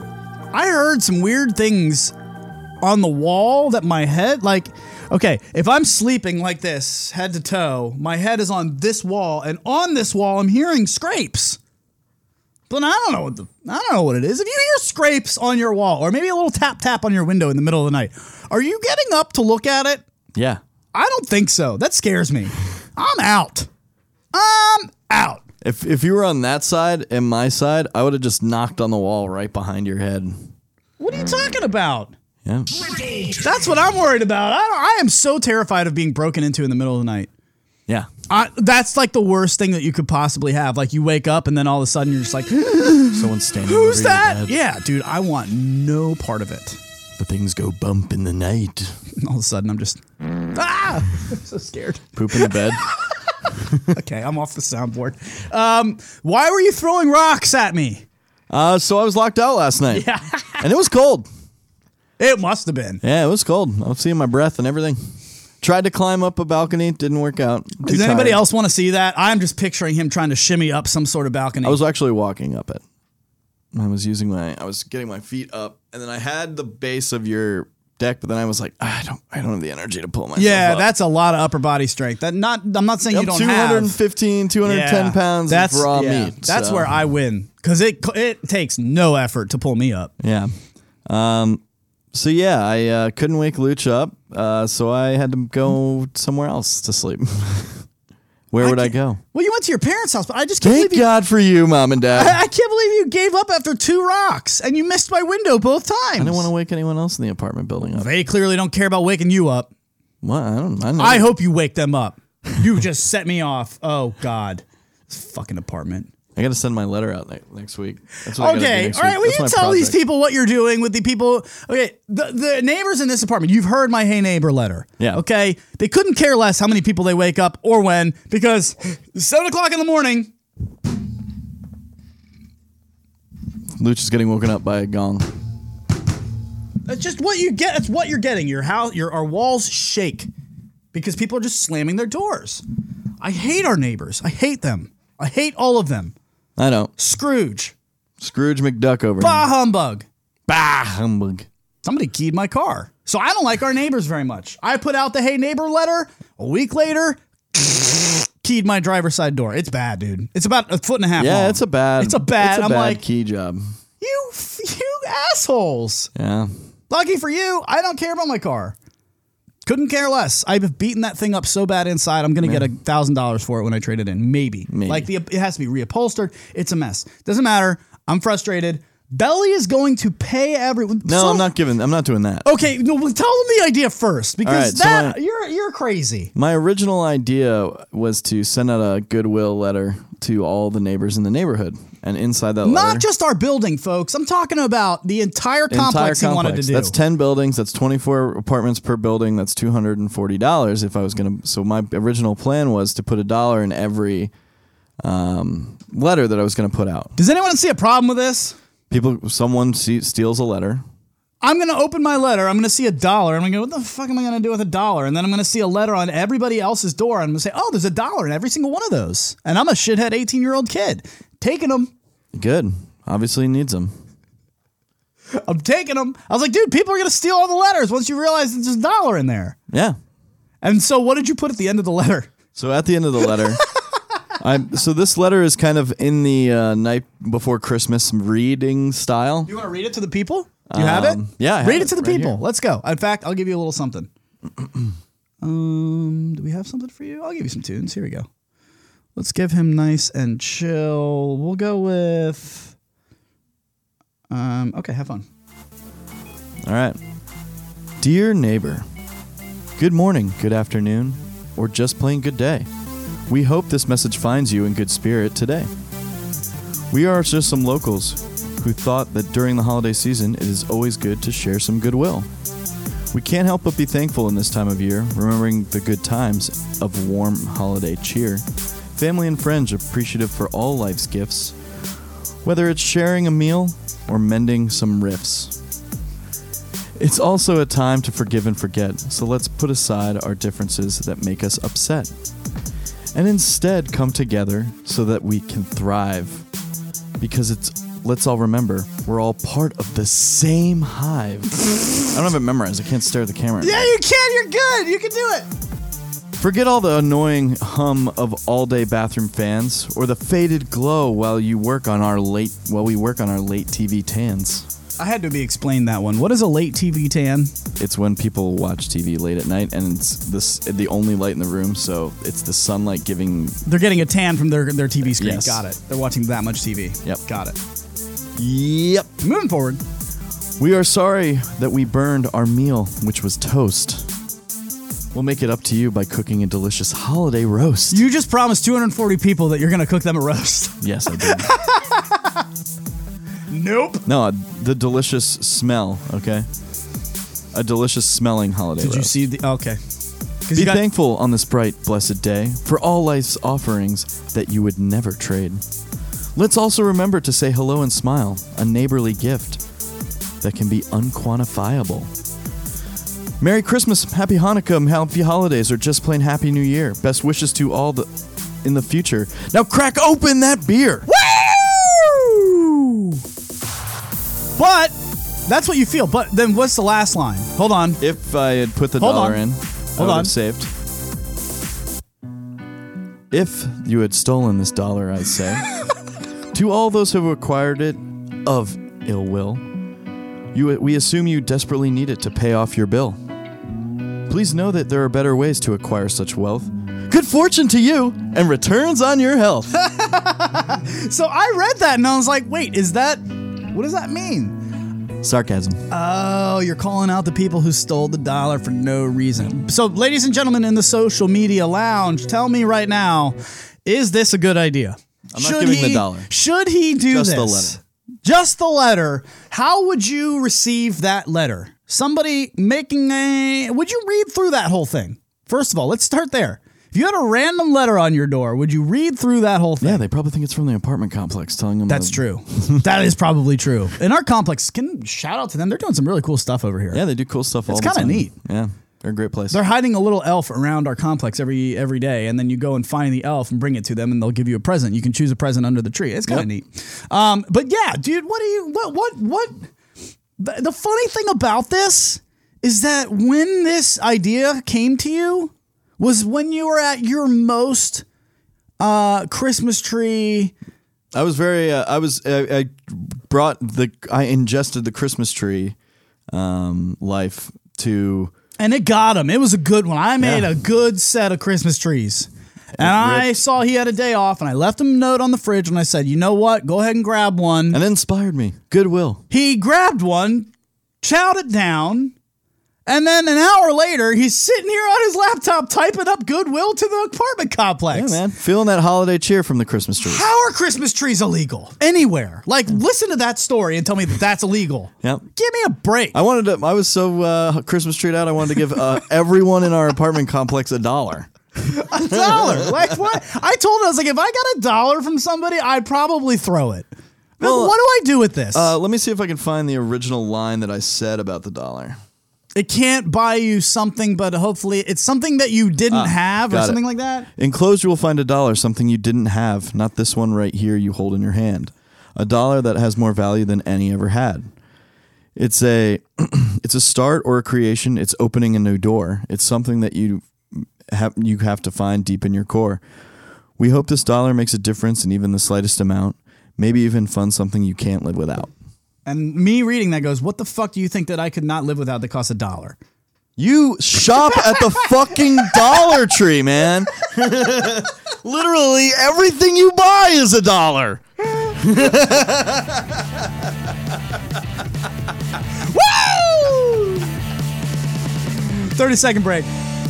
I heard some weird things on the wall that my head, like, okay, if I'm sleeping like this, head to toe, my head is on this wall, and on this wall, I'm hearing scrapes. But I don't know what the, I don't know what it is. If you hear scrapes on your wall, or maybe a little tap tap on your window in the middle of the night, are you getting up to look at it? Yeah. I don't think so. That scares me. I'm out. I'm out. If if you were on that side and my side, I would have just knocked on the wall right behind your head. What are you talking about? Yeah. That's what I'm worried about. I, don't, I am so terrified of being broken into in the middle of the night. Yeah. I, that's like the worst thing that you could possibly have. Like you wake up and then all of a sudden you're just like, Someone's standing who's over that? your bed. Yeah, dude, I want no part of it. The things go bump in the night. And all of a sudden I'm just, ah, I'm so scared. Poop in the bed. Okay, I'm off the soundboard. Um, why were you throwing rocks at me? Uh, so I was locked out last night. Yeah. And it was cold. It must have been. Yeah, it was cold. I was seeing my breath and everything. Tried to climb up a balcony. Didn't work out. Too Does anybody tired. else want to see that? I'm just picturing him trying to shimmy up some sort of balcony. I was actually walking up it. I was using my, I was getting my feet up, and then I had the base of your deck, but then I was like, I don't, I don't have the energy to pull myself yeah, up. that's a lot of upper body strength. That not. I'm not saying I'm you don't two hundred have. fifteen, two hundred ten Yeah, pounds that's, of raw yeah, meat. That's so. where I win because it it takes no effort to pull me up. Yeah. Um. So yeah, I uh, couldn't wake Luch up, uh, so I had to go somewhere else to sleep. Where would I, I go? Well, you went to your parents' house, but I just can't Thank believe you, God for you, Mom and Dad. I, I can't believe you gave up after two rocks and you missed my window both times. I didn't want to wake anyone else in the apartment building up. They clearly don't care about waking you up. What? I don't. I, know. I hope you wake them up. You just set me off. Oh God, this fucking apartment. I got to send my letter out ne- next week. That's what I gotta do Okay, next all right. week. Will That's you my tell these project. people what you're doing with the people? Okay, the the neighbors in this apartment. You've heard my hey neighbor letter. Yeah. Okay, they couldn't care less how many people they wake up or when because seven o'clock in the morning. Luch is getting woken up by a gong. That's just what you get. That's what you're getting. Your house, your our walls shake because people are just slamming their doors. I hate our neighbors. I hate them. I hate all of them. I know. Scrooge. Scrooge McDuck over Bah here. humbug. Bah humbug. Somebody keyed my car. So I don't like our neighbors very much. I put out the hey neighbor letter. A week later, keyed my driver's side door. It's bad, dude. It's about a foot and a half Yeah, long. it's a bad. It's a bad. It's a I'm bad like, key job. you, you assholes. Yeah. Lucky for you, I don't care about my car. Couldn't care less. I've beaten that thing up so bad inside. I'm going to get a thousand dollars for it when I trade it in. Maybe. Maybe. Like the it has to be reupholstered. It's a mess. Doesn't matter. I'm frustrated. Belly is going to pay everyone. No, So- I'm not giving. I'm not doing that. Okay, no, well, tell them the idea first because All right, so that I- you're you're crazy. My original idea was to send out a goodwill letter to all the neighbors in the neighborhood, and inside that letter, Not just our building, folks. I'm talking about the entire entire complex he wanted to complex. do. That's ten buildings. That's twenty-four apartments per building. That's two hundred and forty dollars. If I was gonna, so my original plan was to put a dollar in every um, letter that I was gonna put out. Does anyone see a problem with this? People, someone see, steals a letter, I'm going to open my letter. I'm going to see a dollar. I'm going to go, what the fuck am I going to do with a dollar? And then I'm going to see a letter on everybody else's door. And I'm going to say, oh, there's a dollar in every single one of those. And I'm a shithead eighteen-year-old kid. Taking them. Good. Obviously he needs them. I'm taking them. I was like, dude, people are going to steal all the letters once you realize there's a dollar in there. Yeah. And so what did you put at the end of the letter? So at the end of the letter, I so this letter is kind of in the uh, night before Christmas reading style. You want to read it to the people? Do you have it? Um, yeah, I have read it it to the right people. here. Let's go. In fact, I'll give you a little something. um, do we have something for you? I'll give you some tunes. Here we go. Let's give him nice and chill. We'll go with. Um. Okay, have fun. All right. Dear neighbor, good morning, good afternoon, or just plain good day. We hope this message finds you in good spirit today. We are just some locals who thought that during the holiday season it is always good to share some goodwill. We can't help but be thankful in this time of year, remembering the good times of warm holiday cheer. Family and friends appreciative for all life's gifts, whether it's sharing a meal or mending some riffs. It's also a time to forgive and forget, so let's put aside our differences that make us upset, and instead come together so that we can thrive. Because it's, let's all remember, we're all part of the same hive. I don't have it memorized, I can't stare at the camera. Yeah, you can. You're good. You can do it. Forget all the annoying hum of all-day bathroom fans or the faded glow while you work on our late while we work on our late T V tans. I had to be explained that one. What is a late T V tan? It's when people watch T V late at night and it's this the only light in the room, so it's the sunlight giving. They're getting a tan from their their T V screen. Yes. Got it. They're watching that much T V. Yep. Got it. Yep. Moving forward. We are sorry that we burned our meal, which was toast. We'll make it up to you by cooking a delicious holiday roast. You just promised two hundred forty people that you're going to cook them a roast. Yes, I did. Nope. No, the delicious smell, okay? A delicious smelling holiday Did you roast. see the... Okay. 'Cause Be you got, thankful on this bright, blessed day for all life's offerings that you would never trade. Let's also remember to say hello and smile, a neighborly gift that can be unquantifiable. Merry Christmas, Happy Hanukkah, Happy Holidays, or just plain Happy New Year. Best wishes to all the in the future. Now crack open that beer! Woo! But that's what you feel. But then what's the last line? Hold on. If I had put the Hold dollar on. in, Hold I would on. have saved. If you had stolen this dollar, I say, to all those who have acquired it of ill will, you, we assume you desperately need it to pay off your bill. Please know that there are better ways to acquire such wealth. Good fortune to you, and returns on your health. So I read that and I was like, wait, is that... What does that mean? Sarcasm. Oh, you're calling out the people who stole the dollar for no reason. So, ladies and gentlemen in the social media lounge, tell me right now, is this a good idea? I'm not giving he, the dollar. Should he do Just this? the letter. Just the letter. How would you receive that letter? Somebody making a... Would you read through that whole thing? First of all, let's start there. If you had a random letter on your door, would you read through that whole thing? Yeah, they probably think it's from the apartment complex telling them. That's to, true. That is probably true. In our complex, can shout out to them. They're doing some really cool stuff over here. Yeah, they do cool stuff all It's the time. kinda neat. Yeah, they're a great place. They're hiding a little elf around our complex every every day, and then you go and find the elf and bring it to them, and they'll give you a present. You can choose a present under the tree. It's kind of Yep. neat. Um, but yeah, dude, what do you what what what? The, the funny thing about this is that when this idea came to you was when you were at your most uh, Christmas tree. I was very. Uh, I was. Uh, I brought the. I ingested the Christmas tree um, life to. And it got him. It was a good one. I made Yeah. a good set of Christmas trees. And I ripped. saw he had a day off, and I left him a note on the fridge, and I said, you know what? Go ahead and grab one. And it inspired me. Goodwill. He grabbed one, chowed it down, and then an hour later, he's sitting here on his laptop typing up Goodwill to the apartment complex. Yeah, man. Feeling that holiday cheer from the Christmas trees. How are Christmas trees illegal? Anywhere. Like, listen to that story and tell me that that's illegal. Yep. Give me a break. I wanted to. I was so uh, Christmas treed out. I wanted to give uh, everyone in our apartment complex a dollar. A dollar. Like what? I told him, I was like, if I got a dollar from somebody, I'd probably throw it. Well, what do I do with this? Uh, let me see if I can find the original line that I said about the dollar. It can't buy you something, but hopefully it's something that you didn't Ah, have or got it. something like that. Enclosed, you will find a dollar, something you didn't have, not this one right here you hold in your hand. A dollar that has more value than any ever had. It's a it's a start or a creation. It's opening a new door. It's something that you have you have to find deep in your core. We hope this dollar makes a difference in even the slightest amount. Maybe even fund something you can't live without. And me reading that goes, what the fuck do you think that I could not live without that costs a dollar? You shop at the fucking Dollar Tree, man. Literally everything you buy is a dollar. Woo! thirty second break.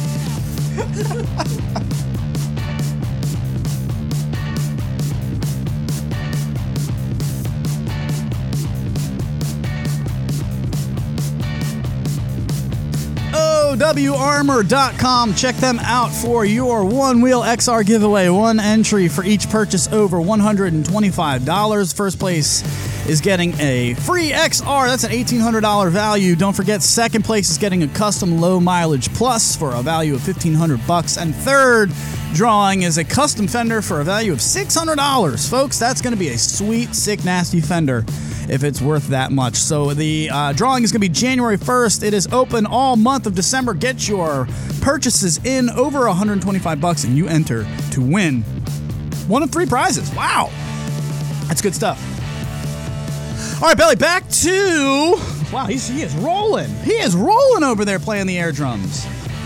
O W armor dot com. Check them out for your One Wheel X R giveaway. One entry for each purchase over one hundred twenty-five dollars. First place is getting a free X R. That's an eighteen hundred dollars value. Don't forget, second place is getting a custom low mileage plus for a value of fifteen hundred bucks. And third drawing is a custom fender for a value of six hundred dollars. Folks, that's going to be a sweet, sick, nasty fender if it's worth that much. So the uh, drawing is going to be January first. It is open all month of December. Get your purchases in over one hundred twenty-five bucks and you enter to win one of three prizes. Wow. That's good stuff. All right, Belly, back to... Wow, he's, he is rolling. He is rolling over there playing the air drums.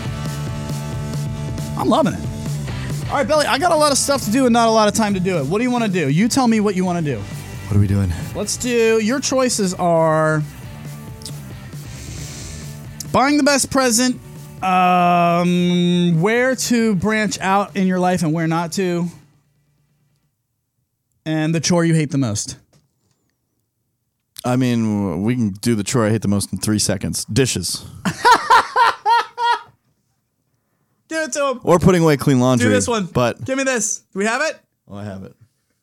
I'm loving it. All right, Belly, I got a lot of stuff to do and not a lot of time to do it. What do you want to do? You tell me what you want to do. What are we doing? Let's do... Your choices are... Buying the best present, um, where to branch out in your life and where not to, and the chore you hate the most. I mean, we can do the chore I hate the most in three seconds. Dishes. Give it to him. Or putting away clean laundry. Do this one. But Give me this. Do we have it? oh, I have it.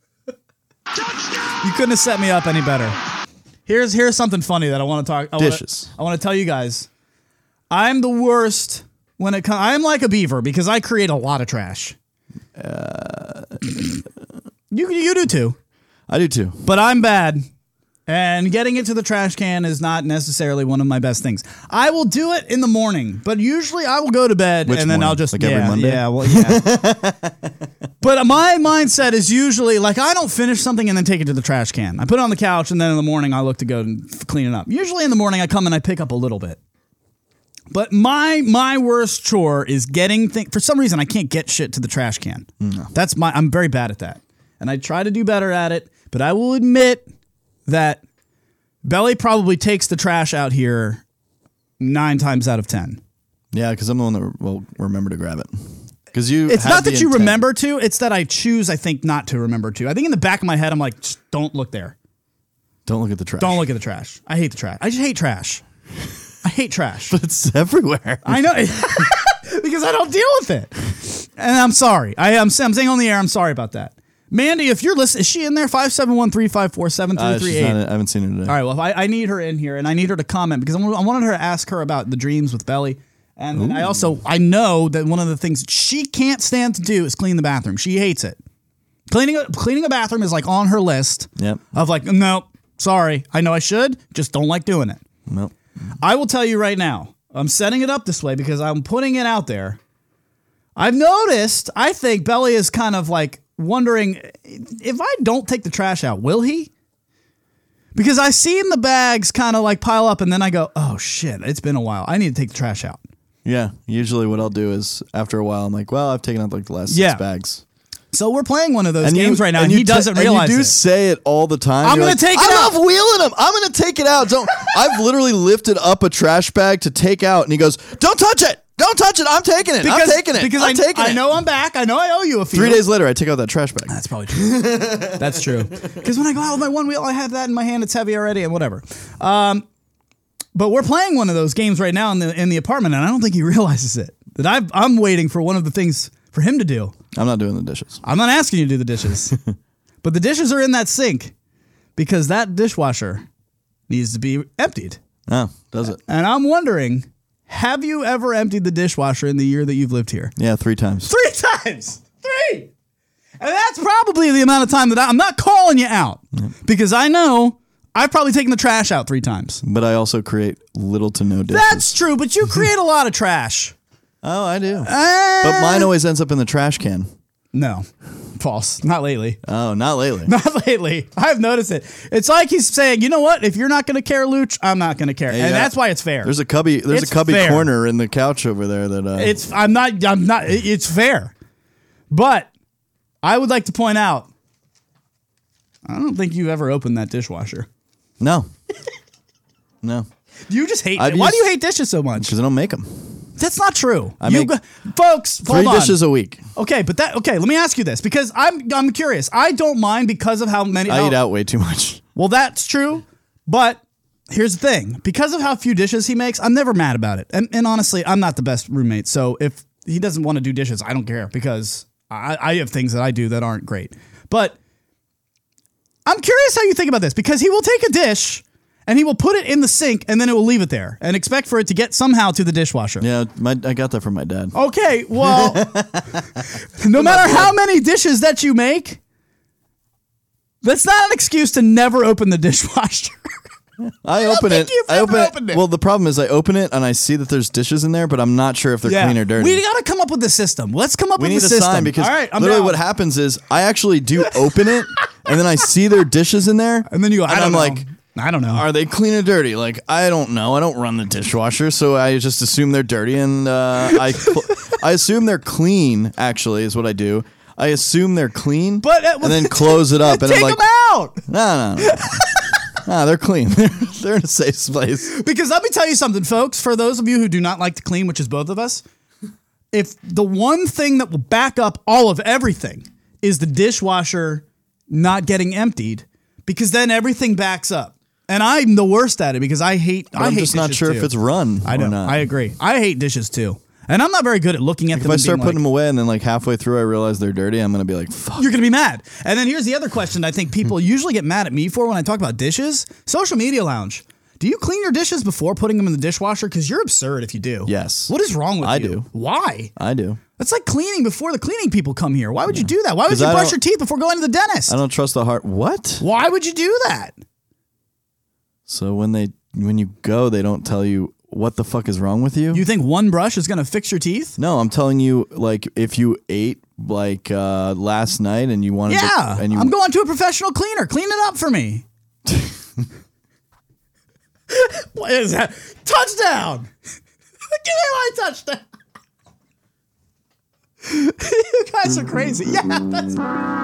You couldn't have set me up any better. Here's here's something funny that I want to talk. I Dishes. Wanna, I want to tell you guys. I'm the worst when it comes. I'm like a beaver because I create a lot of trash. Uh, you you do too. I do too. But I'm bad. And getting it to the trash can is not necessarily one of my best things. I will do it in the morning, but usually I will go to bed Which and then morning? I'll just Like yeah, every Monday? yeah, well, yeah. But my mindset is usually like I don't finish something and then take it to the trash can. I put it on the couch and then in the morning I look to go and f- clean it up. Usually in the morning I come and I pick up a little bit. But my my worst chore is getting things. For some reason I can't get shit to the trash can. No. That's my I'm very bad at that. And I try to do better at it, but I will admit that Belly probably takes the trash out here nine times out of ten. Yeah, because I'm the one that will remember to grab it. Because you, It's have not the that you intent. remember to, it's that I choose, I think, not to remember to. I think in the back of my head, I'm like, just don't look there. Don't look at the trash. Don't look at the trash. I hate the trash. I just hate trash. I hate trash. But it's everywhere. I know. Because I don't deal with it. And I'm sorry. I am I'm saying on the air, I'm sorry about that. Mandy, if you're listening, is she in there? five seven one, three five four, seven three Uh, three she's eight. not, I haven't seen her today. All right, well, I, I need her in here, and I need her to comment because I wanted, I wanted her to ask her about the dreams with Belly. And then I also, I know that one of the things she can't stand to do is clean the bathroom. She hates it. Cleaning a, cleaning a bathroom is like on her list Yep. of like, no, sorry. I know I should, just don't like doing it. Nope. I will tell you right now, I'm setting it up this way because I'm putting it out there. I've noticed, I think Belly is kind of like wondering, if I don't take the trash out, will he? Because I seen the bags kind of like pile up and then I go, oh shit, it's been a while. I need to take the trash out. Yeah. Usually what I'll do is after a while, I'm like, well, I've taken out like the last Yeah. six bags. So we're playing one of those And games you, right now and, you he doesn't ta- realize and you do it. say it all the time. I'm You're gonna like, take it I out." love wheeling them. I'm going to take it out. Don't. I've literally lifted up a trash bag to take out and he goes, don't touch it. Don't touch it. I'm taking it. Because, I'm taking it. Because I'm I, taking I it. know I'm back. I know I owe you a few. Three days later, I take out that trash bag. That's probably true. That's true. Because when I go out with my one wheel, I have that in my hand. It's heavy already and whatever. Um, but we're playing one of those games right now in the in the apartment, and I don't think he realizes it. That I've, I'm waiting for one of the things for him to do. I'm not doing the dishes. I'm not asking you to do the dishes. But the dishes are in that sink. because that dishwasher needs to be emptied. Oh, does it? And I'm wondering, have you ever emptied the dishwasher in the year that you've lived here? Yeah, three times. Three times. Three. And that's probably the amount of time that I, I'm not calling you out yep. because I know I've probably taken the trash out three times. But I also create little to no dishes. That's true, but you create a lot of trash. Oh, I do. Uh, but mine always ends up in the trash can. No. False. Not lately. Oh, not lately. Not lately. I've noticed it. It's like he's saying, you know what? If you're not going to care, Luch, I'm not going to care. Hey, and yeah. that's why it's fair. There's a cubby There's it's a cubby fair. corner in the couch over there that uh It's I'm not I'm not it's fair. But I would like to point out I don't think you've ever opened that dishwasher. No. No. You just hate I've it. Why used, do you hate dishes so much? Because I don't make them. That's not true. I you make go, folks, three hold on. dishes a week. Okay, but that okay, let me ask you this because I'm I'm curious. I don't mind because of how many I how, eat out way too much. Well, that's true, but here's the thing. Because of how few dishes he makes, I'm never mad about it. And and honestly, I'm not the best roommate. So if he doesn't want to do dishes, I don't care because I, I have things that I do that aren't great. But I'm curious how you think about this because he will take a dish and he will put it in the sink and then it will leave it there and expect for it to get somehow to the dishwasher. Yeah, my, I got that from my dad. Okay, well, no matter how many dishes that you make, that's not an excuse to never open the dishwasher. I, I think open it. you've I open opened it. it. Well, the problem is I open it and I see that there's dishes in there, but I'm not sure if they're Yeah. clean or dirty. We got to come up with the system. Let's come up We with need the a system. sign because All right, I'm literally down. what happens is I actually do open it and then I see their dishes in there And then you go, I and don't I'm know. like, I don't know. are they clean or dirty? Like, I don't know. I don't run the dishwasher, so I just assume they're dirty, and uh, I cl- I assume they're clean. Actually, is what I do. I assume they're clean, But uh, and then close it up, and take I'm like, them out. no, no, no, no, they're clean. They're, they're in a safe place. Because let me tell you something, folks. For those of you who do not like to clean, which is both of us, if the one thing that will back up all of everything is the dishwasher not getting emptied, because then everything backs up. And I'm the worst at it because I hate. But I I'm hate just not dishes, sure too. if it's run I or know. not. I agree. I hate dishes too, and I'm not very good at looking at If them. I and start being putting like, them away and then like halfway through I realize they're dirty, I'm gonna be like, fuck. you're gonna be mad. And then here's the other question I think people usually get mad at me for when I talk about dishes. Social media lounge. Do you clean your dishes before putting them in the dishwasher? Because you're absurd if you do. Yes. What is wrong with I you? do. Why? I do. That's like cleaning before the cleaning people come here. Why would you do that? Why would 'Cause you I brush don't- your teeth before going to the dentist? I don't trust the heart. What? Why would you do that? So when they when you go, they don't tell you what the fuck is wrong with you? You think one brush is going to fix your teeth? No, I'm telling you, like, if you ate like uh, last night and you wanted Yeah. to, and you, I'm going to a professional cleaner. Clean it up for me. What is that? Touchdown! Give me my touchdown! You guys are crazy. Yeah, that's.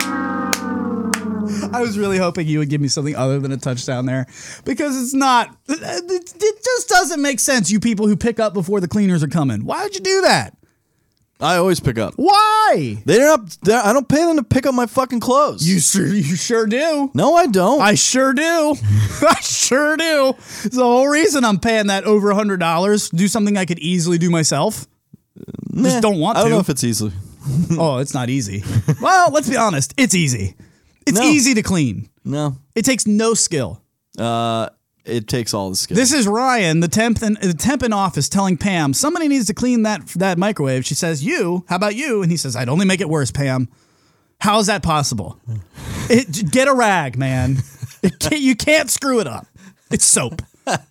I was really hoping you would give me something other than a touchdown there, because it's not. It, it just doesn't make sense. You people who pick up before the cleaners are coming. Why would you do that? I always pick up. Why? They're not. They're, I don't pay them to pick up my fucking clothes. You sure? You sure do. No, I don't. I sure do. I sure do. It's the whole reason I'm paying that over a hundred dollars to do something I could easily do myself. Nah, Just don't want I don't to. know if it's easy. Oh, it's not easy. Well, let's be honest. It's easy. It's No. easy to clean. No. It takes no skill. Uh, it takes all the skill. This is Ryan, the temp in, the temp in office, telling Pam somebody needs to clean that that microwave. She says, "You? How about you?" And he says, "I'd only make it worse, Pam." How is that possible? It, get a rag, man. It can't, you can't screw it up. It's soap.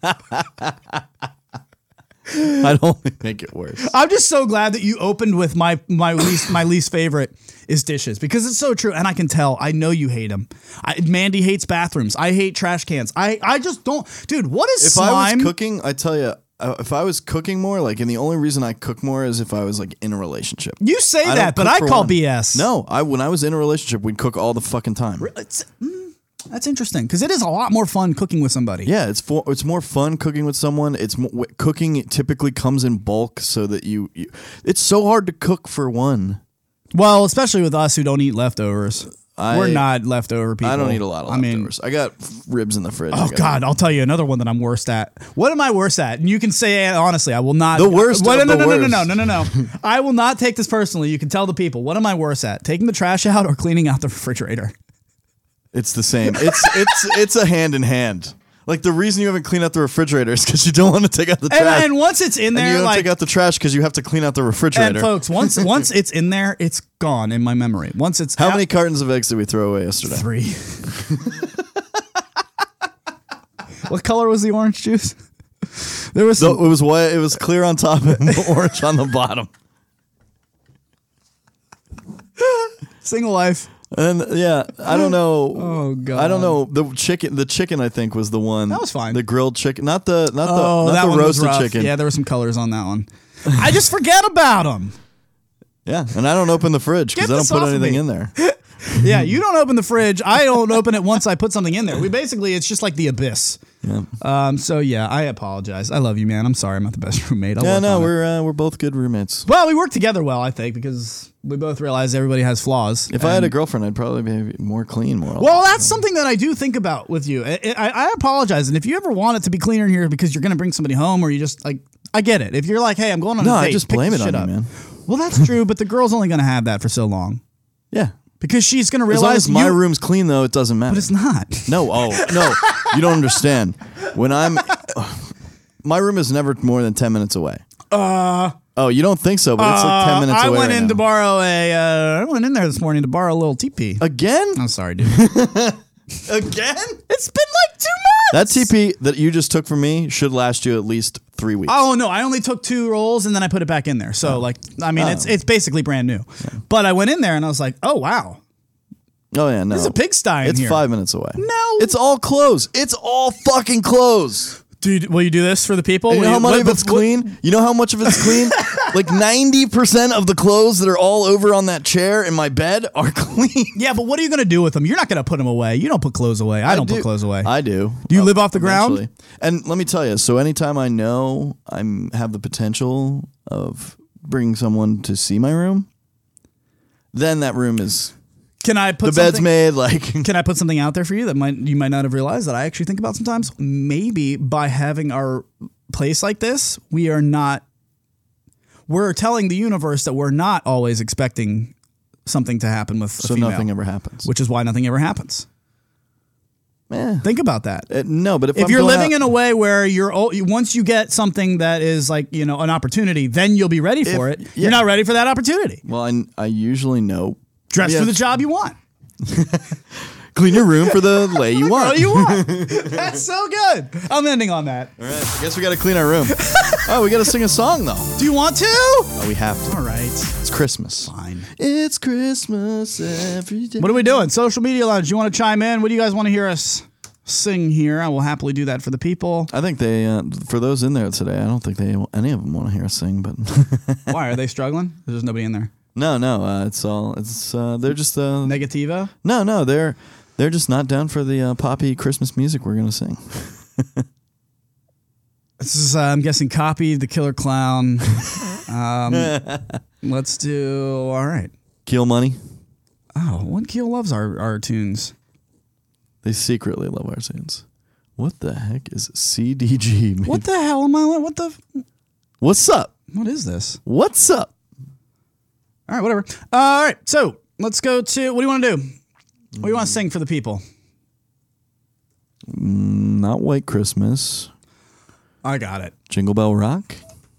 I'd only make it worse. I'm just so glad that you opened with my my least my least favorite is dishes, because it's so true, and I can tell. I know you hate them. I, Mandy hates bathrooms. I hate trash cans. I, I just don't, dude. What is If slime? I was cooking, I tell you, uh, if I was cooking more, like, and the only reason I cook more is if I was like in a relationship. You say I that, don't but cook I for call one. B S. No, I when I was in a relationship, we'd cook all the fucking time. It's, mm, that's interesting, because it is a lot more fun cooking with somebody. Yeah, it's for, it's more fun cooking with someone. It's mo- w- cooking typically comes in bulk, so that you, you. It's so hard to cook for one. Well, especially with us who don't eat leftovers. I- We're not leftover people. I don't eat a lot of I mean, leftovers. I got ribs in the fridge. I oh gotta- God, I'll tell you another one that I'm worst at. What am I worst at? And you can say honestly, I will not. The worst What, of no, the no, no, no, worst. no, no, no, no, no. I will not take this personally. You can tell the people. What am I worse at? Taking the trash out or cleaning out the refrigerator? It's the same. It's it's it's a hand in hand. Like the reason you haven't cleaned out the refrigerator is because you don't want to take out the And, trash. and once it's in And there, you don't like, take out the trash because you have to clean out the refrigerator. and folks, once once it's in there, it's gone in my memory. Once it's How out- many cartons of eggs did we throw away yesterday? Three. What color was the orange juice? There was So some, it was white. It was clear on top and orange on the bottom. single life. And yeah, I don't know. Oh, God. I don't know. The chicken, the chicken, I think was the one. That was fine. The grilled chicken, not the not Oh, the that not the one was roasted rough. chicken. Yeah, there were some colors on that one. I just forget about them. Yeah, and I don't open the fridge because Get I don't this put off of anything me. in there. Yeah, you don't open the fridge. I don't open it once I put something in there. We basically, it's just like the abyss. Yeah, Um. So yeah, I apologize. I love you, man. I'm sorry. I'm not the best roommate. I'll yeah. work No, on it. we're uh, we're both good roommates. Well, we work together well, I think, because we both realize everybody has flaws. If I had a And- girlfriend, I'd probably be more clean more. Well, that's something that I do think about with you. I, I, I apologize, and if you ever want it to be cleaner in here because you're going to bring somebody home, or you just like, I get it. If you're like, hey, I'm going on no, a date, I just pick blame the it on shit you, up. man. Well, that's true, but the girl's only going to have that for so long Yeah. because she's going to As long realize as my you- room's clean, though, it doesn't matter. but it's not. No, oh no, you don't understand. When I'm, my room is never more than ten minutes away. Uh, Oh, you don't think so? But it's like ten uh, minutes I away. went right in now. to borrow a. Uh, I went in there this morning to borrow a little teepee. Again? I'm sorry, dude. Again? It's been like two That months. T P that you just took from me should last you at least three weeks. Oh no! I only took two rolls and then I put it back in there. So like, I mean, Oh. it's it's basically brand new. But I went in there and I was like, oh wow, Oh yeah, no. there's a pigsty in It's here. five minutes away. No. It's all clothes. It's all fucking clothes. Dude, will you do this for the people? And you Will know how you- much what- of it's what- clean? You know how much of it's clean? Like ninety percent of the clothes that are all over on that chair in my bed are clean. Yeah, but what are you going to do with them? You're not going to put them away. You don't put clothes away. I, don't do- put clothes away. I do. Do you Uh, live off the ground? eventually. And let me tell you, so anytime I know I'm have the potential of bringing someone to see my room, then that room is Can I put the bed's something, made like Can I put something out there for you that might you might not have realized that I actually think about sometimes? Maybe by having our place like this, we are not we're telling the universe that we're not always expecting something to happen with a so female, nothing ever happens. which is why nothing ever happens. Eh, Think about that. uh, no, but if, If I'm you're going living out- in a way where you're o- once you get something that is like, you know, an opportunity, then you'll be ready for If- it. yeah. You're not ready for that opportunity. well, I, I usually know. Dress Yeah. for the job you want. Clean your room for the lay you want. What you want. That's so good. I'm ending on that. All right, I guess we got to clean our room. Oh, we got to sing a song though. Do you want to? Oh, we have to. All right. It's Christmas. Fine. It's Christmas every day. What are we doing? Social media lounge. You want to chime in? What do you guys want to hear us sing here? I will happily do that for the people. I think they, uh, for those in there today, I don't think they any of them want to hear us sing, but Why are they struggling? There's nobody in there. no, no, uh, it's all it's uh, they're just uh, Negativo. no, no, they're they're just not down for the uh, poppy Christmas music we're gonna sing. This is, uh, I'm guessing, Copy, The Killer Clown. um, let's do. All right. Keel Money, Oh, One Keel loves our, our tunes. they secretly love our tunes. What the heck is C D G? Man? What the hell am I? What the? What's up? What is this? What's up? All right, whatever. Uh, all right, so let's go to. What do you want to do? What do you want to sing for the people? Not White Christmas. I got it. Jingle Bell Rock.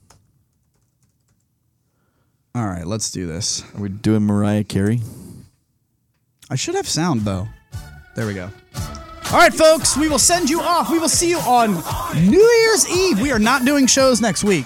All right, let's do this. Are we doing Mariah Carey? I should have sound though. There we go. All right, folks, we will send you off. We will see you on New Year's Eve. We are not doing shows next week,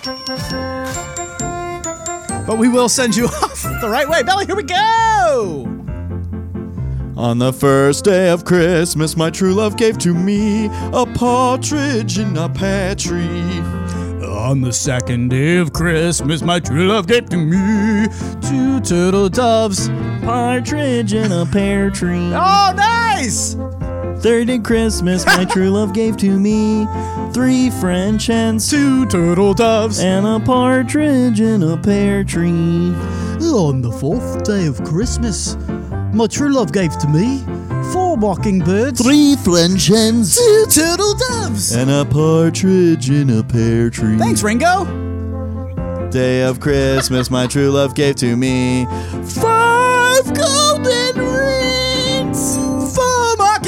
but we will send you off the right way. Belly, here we go. On the first day of Christmas, my true love gave to me a partridge in a pear tree. On the second day of Christmas, my true love gave to me two turtle doves. Partridge in a pear tree. Oh, nice! Third day Christmas, my true love gave to me three French hens Two turtle doves. and a partridge in a pear tree. On the fourth day of Christmas, my true love gave to me four mockingbirds. Three French hens Two turtle doves. and a partridge in a pear tree. Thanks, Ringo. Day of Christmas, my true love gave to me five golden rings. Four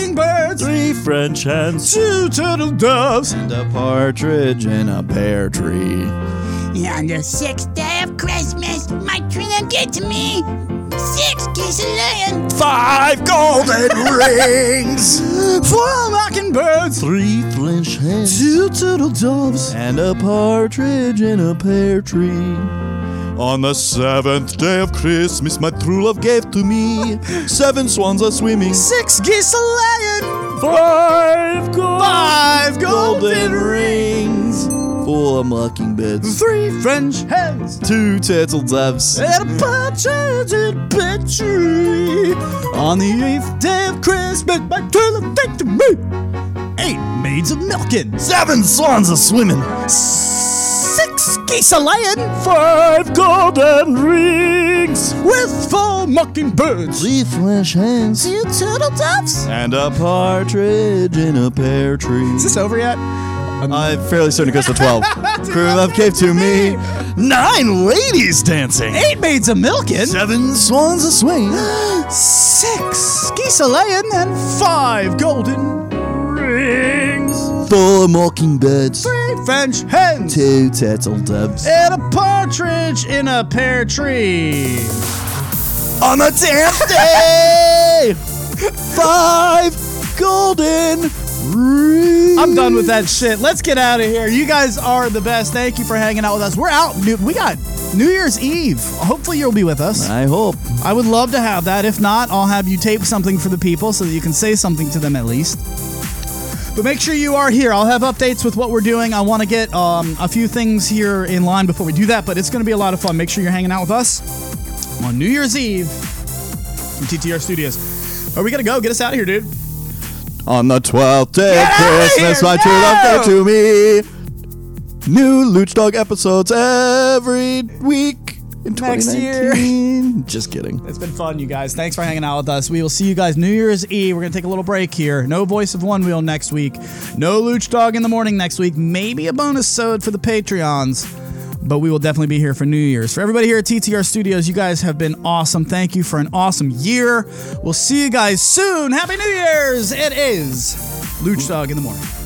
French hens, two turtle doves, and a partridge in a pear tree. On the sixth day of Christmas, my tree done gave to me six geese a laying, Five golden rings, four mockingbirds, three French hens, two turtle doves, and a partridge in a pear tree. On the seventh day of Christmas, my true love gave to me seven swans are swimming, six geese a laying, five gold, five golden golden rings, four mockingbirds, three French hens, two turtle doves, and a partridge in a pear tree. On the eighth day of Christmas, my true love gave to me eight maids of milking, seven swans are swimming, six geese a laying, five golden rings, with four mockingbirds, three French hens, two turtle doves. and a partridge in a pear tree. Is this over yet? I'm fairly certain it goes to twelve. True love gave to me nine ladies dancing, Eight maids a milking, seven swans a swinging, six geese a laying, and five golden rings, four mockingbirds, three French hens, two turtle doves. and a partridge in a pear tree. On the tenth day, five golden rings. I'm done with that shit. Let's get out of here. You guys are the best. Thank you for hanging out with us. We're out. Dude, we got New Year's Eve. Hopefully you'll be with us. I hope. I would love to have that. If not, I'll have you tape something for the people so that you can say something to them at least. But make sure you are here. I'll have updates with what we're doing. I want to get um, a few things here in line before we do that, but it's going to be a lot of fun. Make sure you're hanging out with us on New Year's Eve from T T R Studios. Are we going to go? Get us out of here, dude. On the twelfth day of Get outta Christmas, here, my true love no! gave to me new Luch Dog episodes every week in Next twenty nineteen. Just kidding. It's been fun, you guys. Thanks for hanging out with us. We will see you guys New Year's Eve. We're going to take a little break here. No Voice of One Wheel next week. No Luch Dog in the morning next week. Maybe a bonus sode for the Patreons. But we will definitely be here for New Year's. For everybody here at T T R Studios, you guys have been awesome. Thank you for an awesome year. We'll see you guys soon. Happy New Year's. It is Luch Dog in the morning.